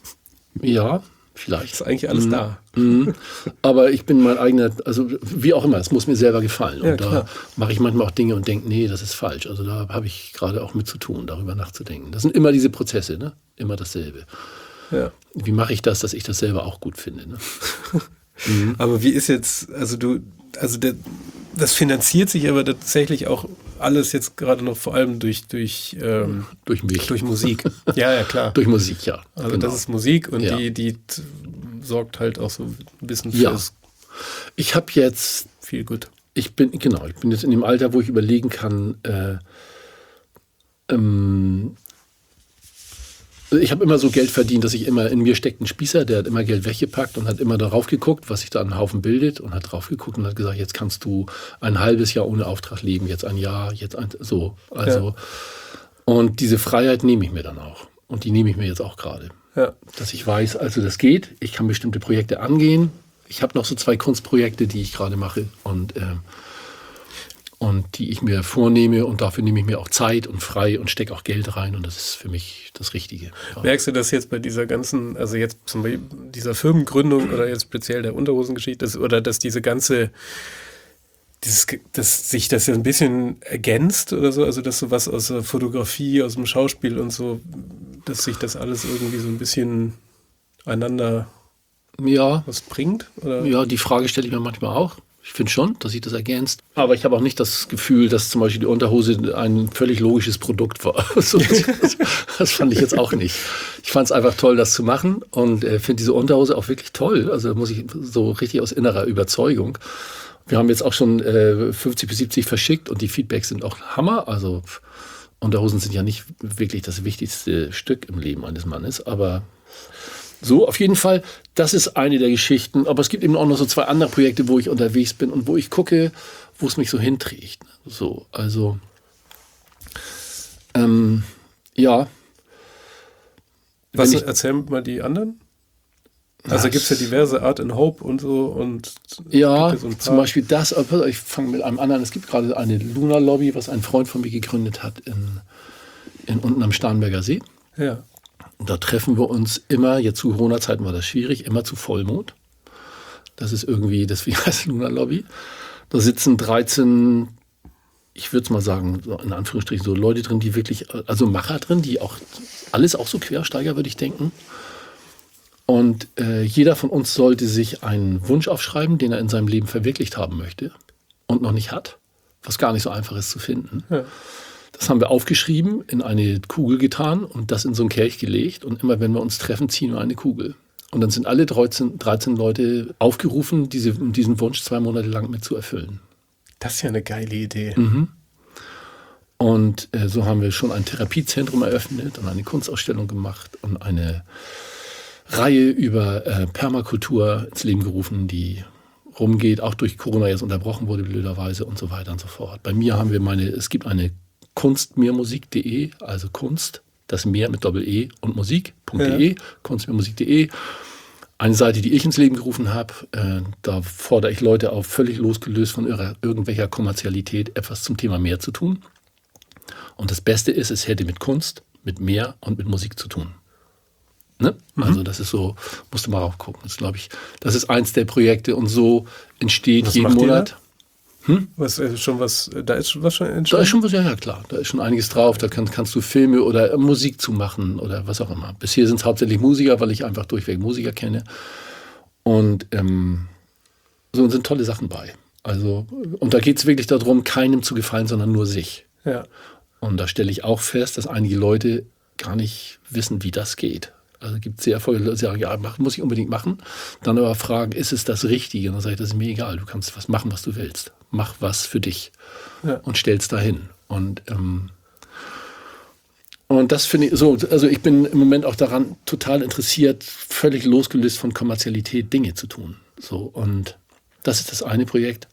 Ja. Vielleicht. Ist eigentlich alles mhm. da. Mhm. Aber ich bin mein eigener, also wie auch immer, es muss mir selber gefallen. Ja, und klar. da mache ich manchmal auch Dinge und denke, nee, das ist falsch. Also da habe ich gerade auch mit zu tun, darüber nachzudenken. Das sind immer diese Prozesse, ne? Immer dasselbe. Ja. Wie mache ich das, dass ich das selber auch gut finde? Ne? mhm. Aber wie ist jetzt, also du, also der, das finanziert sich aber tatsächlich auch alles jetzt gerade noch vor allem durch durch ähm, durch mich, durch Musik. Ja, ja, klar. Durch Musik, ja. Also genau. das ist Musik und ja. die die t- sorgt halt auch so ein bisschen ja. fürs. Ich habe jetzt viel gut. Ich bin genau, ich bin jetzt in dem Alter, wo ich überlegen kann. Äh, ähm, ich habe immer so Geld verdient, dass ich immer, in mir steckt ein Spießer, der hat immer Geld weggepackt und hat immer darauf geguckt, was sich da an einen Haufen bildet, und hat drauf geguckt und hat gesagt, jetzt kannst du ein halbes Jahr ohne Auftrag leben, jetzt ein Jahr, jetzt ein, so. Also, ja. Und diese Freiheit nehme ich mir dann auch. Und die nehme ich mir jetzt auch gerade. Ja. Dass ich weiß, also das geht, ich kann bestimmte Projekte angehen. Ich habe noch so zwei Kunstprojekte, die ich gerade mache und ähm, und die ich mir vornehme, und dafür nehme ich mir auch Zeit und frei und stecke auch Geld rein, und das ist für mich das Richtige. Ja. Merkst du das jetzt bei dieser ganzen, also jetzt zum Beispiel dieser Firmengründung oder jetzt speziell der Unterhosengeschichte, dass, oder dass diese ganze, dieses, dass sich das ja ein bisschen ergänzt oder so, also dass so was aus der Fotografie, aus dem Schauspiel und so, dass sich das alles irgendwie so ein bisschen einander ja. was bringt? Oder? Ja, die Frage stelle ich mir manchmal auch. Ich finde schon, dass sich das ergänzt. Aber ich habe auch nicht das Gefühl, dass zum Beispiel die Unterhose ein völlig logisches Produkt war. So, das, das fand ich jetzt auch nicht. Ich fand es einfach toll, das zu machen, und äh, finde diese Unterhose auch wirklich toll. Also da muss ich so richtig aus innerer Überzeugung. Wir haben jetzt auch schon äh, fünfzig bis siebzig verschickt, und die Feedbacks sind auch Hammer. Also Unterhosen sind ja nicht wirklich das wichtigste Stück im Leben eines Mannes, aber so, auf jeden Fall, das ist eine der Geschichten. Aber es gibt eben auch noch so zwei andere Projekte, wo ich unterwegs bin und wo ich gucke, wo es mich so hinträgt. So, also, ähm, ja. Was, ich, erzähl mal die anderen. Also gibt es ja diverse Art and Hope und so. Und ja, ja so ein zum Beispiel das. Ich fange mit einem anderen. Es gibt gerade eine Luna Lobby, was ein Freund von mir gegründet hat in in, unten am Starnberger See. Ja. Und da treffen wir uns immer, jetzt zu Corona-Zeiten war das schwierig, immer zu Vollmond. Das ist irgendwie, deswegen heißt Lunar Lobby. Da sitzen dreizehn, ich würde es mal sagen, so in Anführungsstrichen, so Leute drin, die wirklich, also Macher drin, die auch, alles auch so Quersteiger, würde ich denken. Und äh, jeder von uns sollte sich einen Wunsch aufschreiben, den er in seinem Leben verwirklicht haben möchte und noch nicht hat, was gar nicht so einfach ist zu finden. Ja. Das haben wir aufgeschrieben, in eine Kugel getan und das in so einen Kelch gelegt. Und immer wenn wir uns treffen, ziehen wir eine Kugel. Und dann sind alle dreizehn, dreizehn Leute aufgerufen, diese, diesen Wunsch zwei Monate lang mit zu erfüllen. Das ist ja eine geile Idee. Mhm. Und äh, so haben wir schon ein Therapiezentrum eröffnet und eine Kunstausstellung gemacht und eine Reihe über äh, Permakultur ins Leben gerufen, die rumgeht, auch durch Corona jetzt unterbrochen wurde, blöderweise und so weiter und so fort. Bei mir haben wir meine, es gibt eine kunstmeermusik punkt de, also Kunst, das Meer mit Doppel-E und Musik.de, ja. kunstmeermusik punkt de. Eine Seite, die ich ins Leben gerufen habe, äh, da fordere ich Leute auf, völlig losgelöst von ihrer, irgendwelcher Kommerzialität etwas zum Thema Meer zu tun. Und das Beste ist, es hätte mit Kunst, mit Meer und mit Musik zu tun. Ne? Mhm. Also das ist so, musst du mal raufgucken. Das glaube ich, das ist eins der Projekte und so entsteht was jeden Monat. Hm? Was ist schon was, da ist schon was schon entstanden? Da ist schon was, ja, ja klar, da ist schon einiges drauf. Da kann, kannst du Filme oder Musik zu machen oder was auch immer. Bisher sind es hauptsächlich Musiker, weil ich einfach durchweg Musiker kenne. Und ähm, so sind tolle Sachen bei. Also, und da geht es wirklich darum, keinem zu gefallen, sondern nur sich. Ja. Und da stelle ich auch fest, dass einige Leute gar nicht wissen, wie das geht. Also gibt es sehr viele Leute, die sagen, ja, mach, muss ich unbedingt machen. Dann aber fragen, ist es das Richtige? Und dann sage ich, das ist mir egal, du kannst was machen, was du willst. Mach was für dich ja. und stell's dahin. Und, ähm, und das finde ich so, also ich bin im Moment auch daran total interessiert, völlig losgelöst von Kommerzialität Dinge zu tun. So, und das ist das eine Projekt,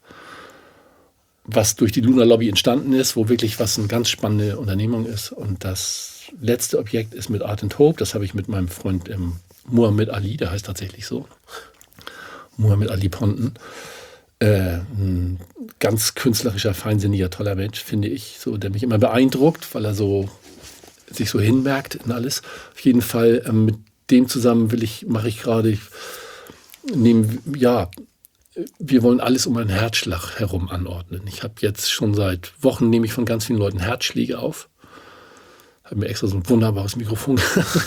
was durch die Lunar Lobby entstanden ist, wo wirklich was eine ganz spannende Unternehmung ist. Und das letzte Objekt ist mit Art and Hope. Das habe ich mit meinem Freund ähm, Muhammad Ali, der heißt tatsächlich so. Muhammad Ali Ponten. Äh, ein ganz künstlerischer, feinsinniger, toller Mensch, finde ich. So, der mich immer beeindruckt, weil er so sich so hinmerkt in alles. Auf jeden Fall ähm, mit dem zusammen will ich, mache ich gerade, nehmen, ja, wir wollen alles um einen Herzschlag herum anordnen. Ich habe jetzt schon seit Wochen, nehme ich von ganz vielen Leuten Herzschläge auf. Habe mir extra so ein wunderbares Mikrofon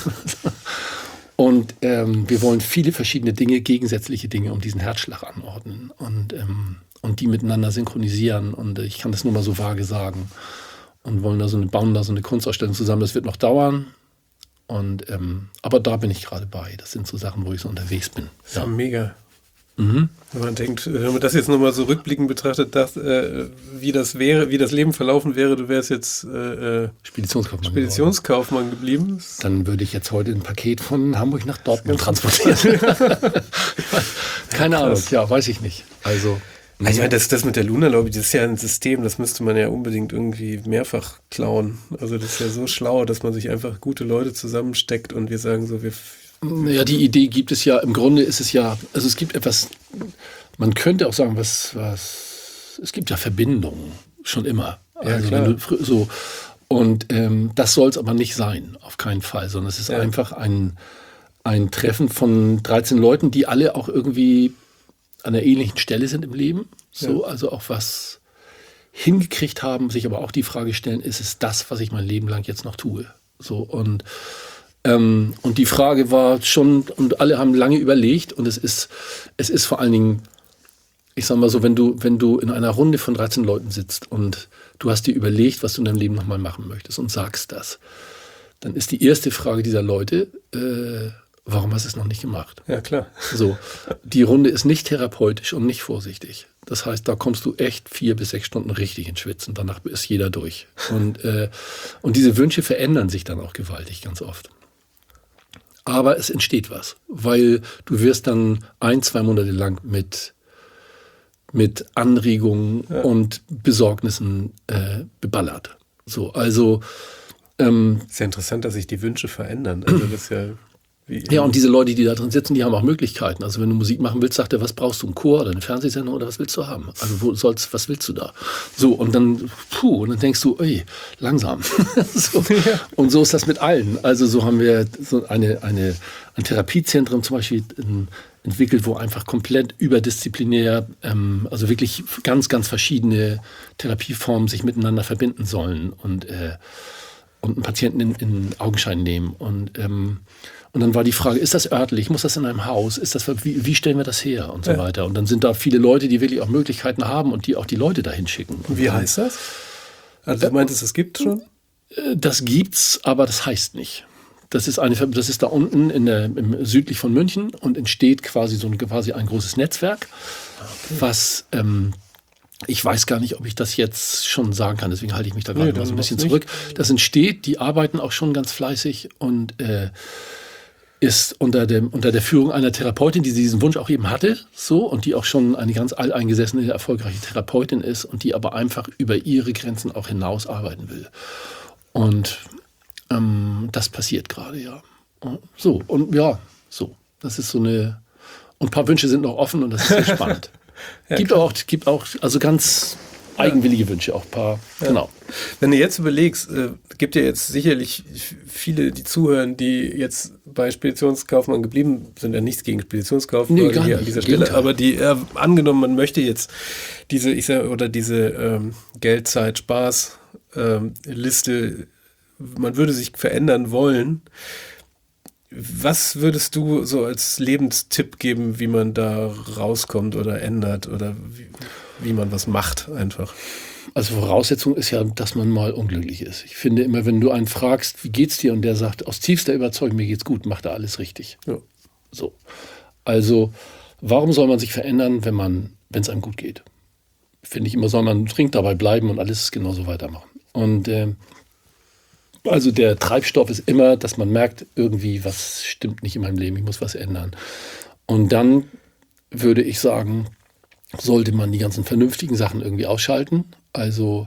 und ähm, wir wollen viele verschiedene Dinge, gegensätzliche Dinge um diesen Herzschlag anordnen und, ähm, und die miteinander synchronisieren. Und ich kann das nur mal so vage sagen. Und wollen da so eine, bauen da so eine Kunstausstellung zusammen. Das wird noch dauern. Und, ähm, aber da bin ich gerade bei. Das sind so Sachen, wo ich so unterwegs bin. Das ist ja mega. Mhm. Wenn man denkt, wenn man das jetzt nochmal so rückblickend betrachtet, dass, äh, wie das wäre, wie das Leben verlaufen wäre, du wärst jetzt äh, Speditionskaufmann, Speditionskaufmann geblieben. Dann würde ich jetzt heute ein Paket von Hamburg nach Dortmund transportieren. Keine Ahnung, ja, weiß ich nicht. Also, also ich meine, das, das mit der Lunar Lobby, das ist ja ein System, das müsste man ja unbedingt irgendwie mehrfach klauen. Also das ist ja so schlau, dass man sich einfach gute Leute zusammensteckt und wir sagen so, wir Ja, die Idee gibt es ja, im Grunde ist es ja, also es gibt etwas, man könnte auch sagen, was, was, es gibt ja Verbindungen, schon immer. Ja, also klar. Wenn du, so, und ähm, das soll es aber nicht sein, auf keinen Fall, sondern es ist Ja. einfach ein, ein Treffen von dreizehn Leuten, die alle auch irgendwie an einer ähnlichen Stelle sind im Leben, so, Ja. also auch was hingekriegt haben, sich aber auch die Frage stellen, ist es das, was ich mein Leben lang jetzt noch tue? So, und Ähm, und die Frage war schon, und alle haben lange überlegt, und es ist, es ist vor allen Dingen, ich sag mal so, wenn du, wenn du in einer Runde von dreizehn Leuten sitzt und du hast dir überlegt, was du in deinem Leben nochmal machen möchtest und sagst das, dann ist die erste Frage dieser Leute, äh, warum hast du es noch nicht gemacht? Ja, klar. So, die Runde ist nicht therapeutisch und nicht vorsichtig. Das heißt, da kommst du echt vier bis sechs Stunden richtig ins Schwitzen. Danach ist jeder durch. Und, äh, und diese Wünsche verändern sich dann auch gewaltig ganz oft. Aber es entsteht was, weil du wirst dann ein, zwei Monate lang mit, mit Anregungen ja. und Besorgnissen äh, beballert. So, also ähm, ist ja interessant, dass sich die Wünsche verändern. Also das ist ja Wie, ja, und diese Leute, die da drin sitzen, die haben auch Möglichkeiten. Also wenn du Musik machen willst, sagt er, was brauchst du, einen Chor oder eine Fernsehsendung oder was willst du haben? Also wo sollst, was willst du da? So, und dann, puh, und dann denkst du, ey, langsam. so. Ja. Und so ist das mit allen. Also so haben wir so eine, eine, ein Therapiezentrum zum Beispiel in, entwickelt, wo einfach komplett überdisziplinär, ähm, also wirklich ganz, ganz verschiedene Therapieformen sich miteinander verbinden sollen und, äh, und einen Patienten in, in Augenschein nehmen. Und ähm, Und dann war die Frage, ist das örtlich? Muss das in einem Haus? Ist das, wie, wie stellen wir das her? Und so ja. weiter. Und dann sind da viele Leute, die wirklich auch Möglichkeiten haben und die auch die Leute dahin schicken. Und wie heißt das? Also du meintest, es gibt schon? Das gibt's, aber das heißt nicht. Das ist, eine, das ist da unten in der, im, südlich von München und entsteht quasi so ein, quasi ein großes Netzwerk, okay. was... Ähm, Ich weiß gar nicht, ob ich das jetzt schon sagen kann, deswegen halte ich mich da gerade nee, mal so ein bisschen zurück. Das entsteht, die arbeiten auch schon ganz fleißig und äh, ist unter, dem, unter der Führung einer Therapeutin, die diesen Wunsch auch eben hatte, so, und die auch schon eine ganz alteingesessene, erfolgreiche Therapeutin ist und die aber einfach über ihre Grenzen auch hinaus arbeiten will. Und ähm, das passiert gerade, ja. So, und ja, so. Das ist so eine, und ein paar Wünsche sind noch offen und das ist sehr spannend. Ja, gibt, auch, gibt auch also ganz eigenwillige ja. Wünsche, auch ein paar. Ja. Genau. Wenn du jetzt überlegst, äh, gibt ja jetzt sicherlich viele, die zuhören, die jetzt bei Speditionskaufmann geblieben sind, ja nichts gegen Speditionskaufmann nee, gar hier nicht. an dieser Stelle, Gegenteil. Aber die äh, angenommen, man möchte jetzt diese, ich sag, oder diese ähm, Geldzeit, Spaß ähm, Liste, man würde sich verändern wollen. Was würdest du so als Lebenstipp geben, wie man da rauskommt oder ändert oder wie, wie man was macht einfach? Also Voraussetzung ist ja, dass man mal unglücklich ist. Ich finde immer, wenn du einen fragst, wie geht's dir? Und der sagt, aus tiefster Überzeugung, mir geht's gut, macht er alles richtig. Ja. So. Also, warum soll man sich verändern, wenn man, wenn es einem gut geht? Finde ich immer, soll man dringend dabei bleiben und alles genauso weitermachen. Und äh, also der Treibstoff ist immer, dass man merkt, irgendwie, was stimmt nicht in meinem Leben, ich muss was ändern. Und dann würde ich sagen, sollte man die ganzen vernünftigen Sachen irgendwie ausschalten. Also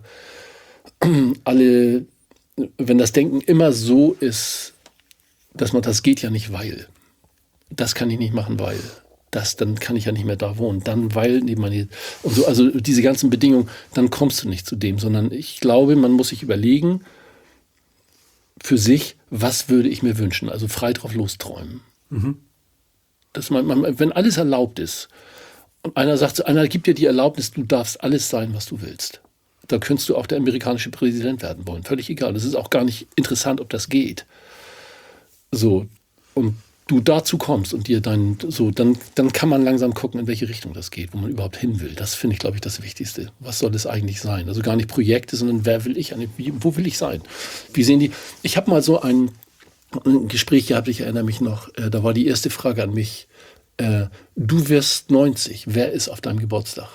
alle, wenn das Denken immer so ist, dass man, das geht ja nicht, weil. Das kann ich nicht machen, weil. Das, dann kann ich ja nicht mehr da wohnen. Dann, weil, nee, meine, und so, also diese ganzen Bedingungen, dann kommst du nicht zu dem, sondern ich glaube, man muss sich überlegen, für sich, was würde ich mir wünschen? Also frei drauf losträumen. Mhm. Dass man, man, wenn alles erlaubt ist und einer sagt, einer gibt dir die Erlaubnis, du darfst alles sein, was du willst. Da könntest du auch der amerikanische Präsident werden wollen. Völlig egal. Es ist auch gar nicht interessant, ob das geht. So. Und du dazu kommst und dir dann so, dann, dann kann man langsam gucken, in welche Richtung das geht, wo man überhaupt hin will. Das finde ich, glaube ich, das Wichtigste. Was soll es eigentlich sein? Also gar nicht Projekte, sondern wer will ich, wo will ich sein? Wie sehen die? Ich habe mal so ein, ein Gespräch gehabt, ich erinnere mich noch, äh, da war die erste Frage an mich, äh, du wirst neunzig, wer ist auf deinem Geburtstag?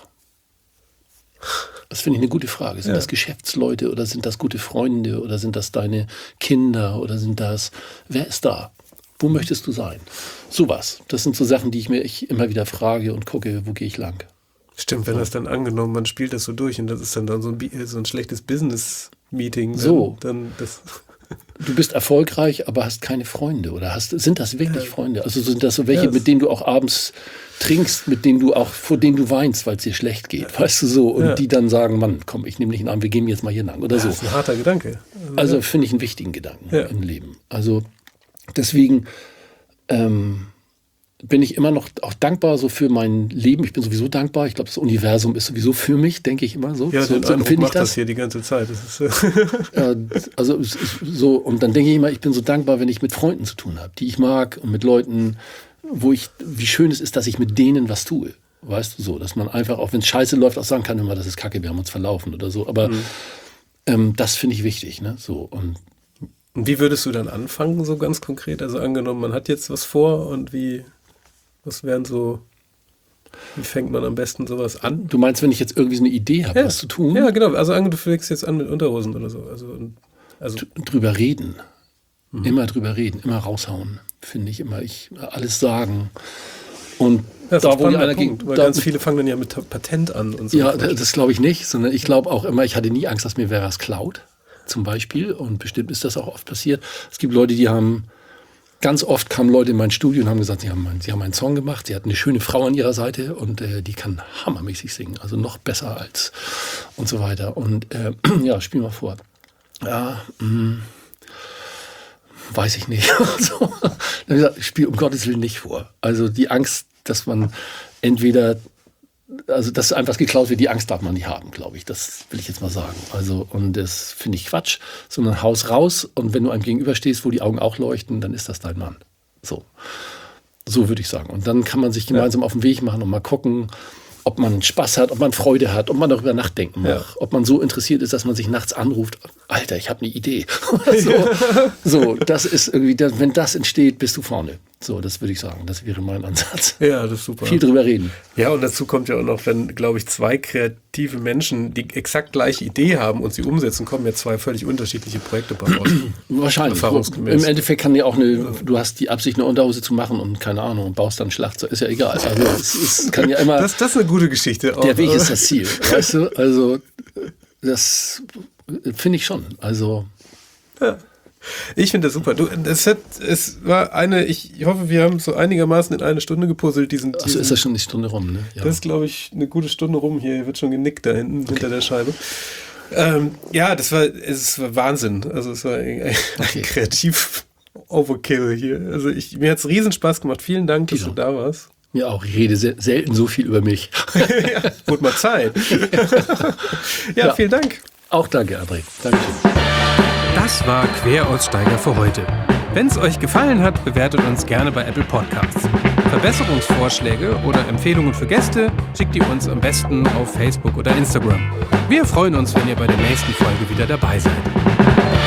Das finde ich eine gute Frage. Sind ja. das Geschäftsleute oder sind das gute Freunde oder sind das deine Kinder oder sind das, wer ist da? Wo möchtest du sein? Sowas. Das sind so Sachen, die ich mir ich immer wieder frage und gucke, wo gehe ich lang. Stimmt, wenn so. Das dann angenommen, man spielt das so durch und das ist dann, dann so, ein, so ein schlechtes Business-Meeting. So. Dann das du bist erfolgreich, aber hast keine Freunde. Oder hast, sind das wirklich ja. Freunde? Also sind das so welche, ja. mit denen du auch abends trinkst, mit denen du auch, vor denen du weinst, weil es dir schlecht geht. Weißt du so? Und ja. die dann sagen, Mann, komm, ich nehme dich in den Arm, wir gehen jetzt mal hier lang. Oder ja, so. Das ist ein harter Gedanke. Also, also ja. finde ich einen wichtigen Gedanken ja. im Leben. Also deswegen ähm, bin ich immer noch auch dankbar so für mein Leben. Ich bin sowieso dankbar. Ich glaube, das Universum ist sowieso für mich, denke ich immer so. Ja, so, den so Eindruck macht das. das hier die ganze Zeit. Das ist ja, also so, und dann denke ich immer, ich bin so dankbar, wenn ich mit Freunden zu tun habe, die ich mag und mit Leuten, wo ich, wie schön es ist, dass ich mit denen was tue. Weißt du so, dass man einfach, auch wenn es scheiße läuft, auch sagen kann, immer, das ist Kacke, wir haben uns verlaufen oder so. Aber mhm. ähm, das finde ich wichtig, ne? So, und Und wie würdest du dann anfangen, so ganz konkret? Also angenommen, man hat jetzt was vor und wie, was wären so, wie fängt man am besten sowas an? Du meinst, wenn ich jetzt irgendwie so eine Idee habe, ja. was zu tun? Ja, genau. Also angenommen, du fängst jetzt an mit Unterhosen oder so. Also, also drüber reden. Mhm. Immer drüber reden, immer raushauen, finde ich immer. Ich alles sagen. Und das da, wo die einer ging, weil da, ganz viele fangen dann ja mit Patent an und so. Ja, das, das glaube ich nicht, sondern ich glaube auch immer, ich hatte nie Angst, dass mir wer was klaut. Zum Beispiel, und bestimmt ist das auch oft passiert. Es gibt Leute, die haben ganz oft kamen Leute in mein Studio und haben gesagt, sie haben, sie haben einen Song gemacht, sie hatten eine schöne Frau an ihrer Seite und äh, die kann hammermäßig singen, also noch besser als und so weiter. Und äh, ja, spiel mal vor. Ja, mh, weiß ich nicht. So. Dann habe ich gesagt, spiel um Gottes Willen nicht vor. Also die Angst, dass man entweder, also dass einfach geklaut wird, die Angst darf man nicht haben, glaube ich. Das will ich jetzt mal sagen. Also, und das finde ich Quatsch, sondern haus raus und wenn du einem gegenüberstehst, wo die Augen auch leuchten, dann ist das dein Mann. So. So würde ich sagen. Und dann kann man sich gemeinsam ja. auf den Weg machen und mal gucken, ob man Spaß hat, ob man Freude hat, ob man darüber nachdenken mag, ja. ob man so interessiert ist, dass man sich nachts anruft, Alter, ich habe eine Idee. so, so, das ist irgendwie, wenn das entsteht, bist du vorne. So, das würde ich sagen, das wäre mein Ansatz. Ja, das ist super. Viel drüber reden. Ja, und dazu kommt ja auch noch, wenn, glaube ich, zwei kreative Menschen die exakt gleiche Idee haben und sie umsetzen, kommen ja zwei völlig unterschiedliche Projekte bei raus. Wahrscheinlich. Im Endeffekt kann ja auch eine, du hast die Absicht, eine Unterhose zu machen und keine Ahnung, und baust dann Schlagzeug, ist ja egal. Also es, es kann ja immer. Das, das ist eine gute Geschichte. Auch. Der Weg ist das Ziel, weißt du? Also das finde ich schon. Also ja. Ich finde das super. Du, das hat, es war eine, ich hoffe, wir haben so einigermaßen in eine Stunde gepuzzelt. Diesen, Achso, diesen, ist das schon die Stunde rum, ne? Ja. Das ist, glaube ich, eine gute Stunde rum. Hier wird schon genickt da hinten, okay. hinter der Scheibe. Ähm, ja, das war, es war Wahnsinn. Also es war ein, ein okay. kreativ Overkill hier. Also ich, mir hat es riesen Spaß gemacht. Vielen Dank, dass Kino. du da warst. Mir auch. Ich rede se- selten so viel über mich. Ja, wurde mal Zeit. ja, ja, vielen Dank. Auch danke, André. Dankeschön. Das war Queraussteiger für heute. Wenn es euch gefallen hat, bewertet uns gerne bei Apple Podcasts. Verbesserungsvorschläge oder Empfehlungen für Gäste schickt ihr uns am besten auf Facebook oder Instagram. Wir freuen uns, wenn ihr bei der nächsten Folge wieder dabei seid.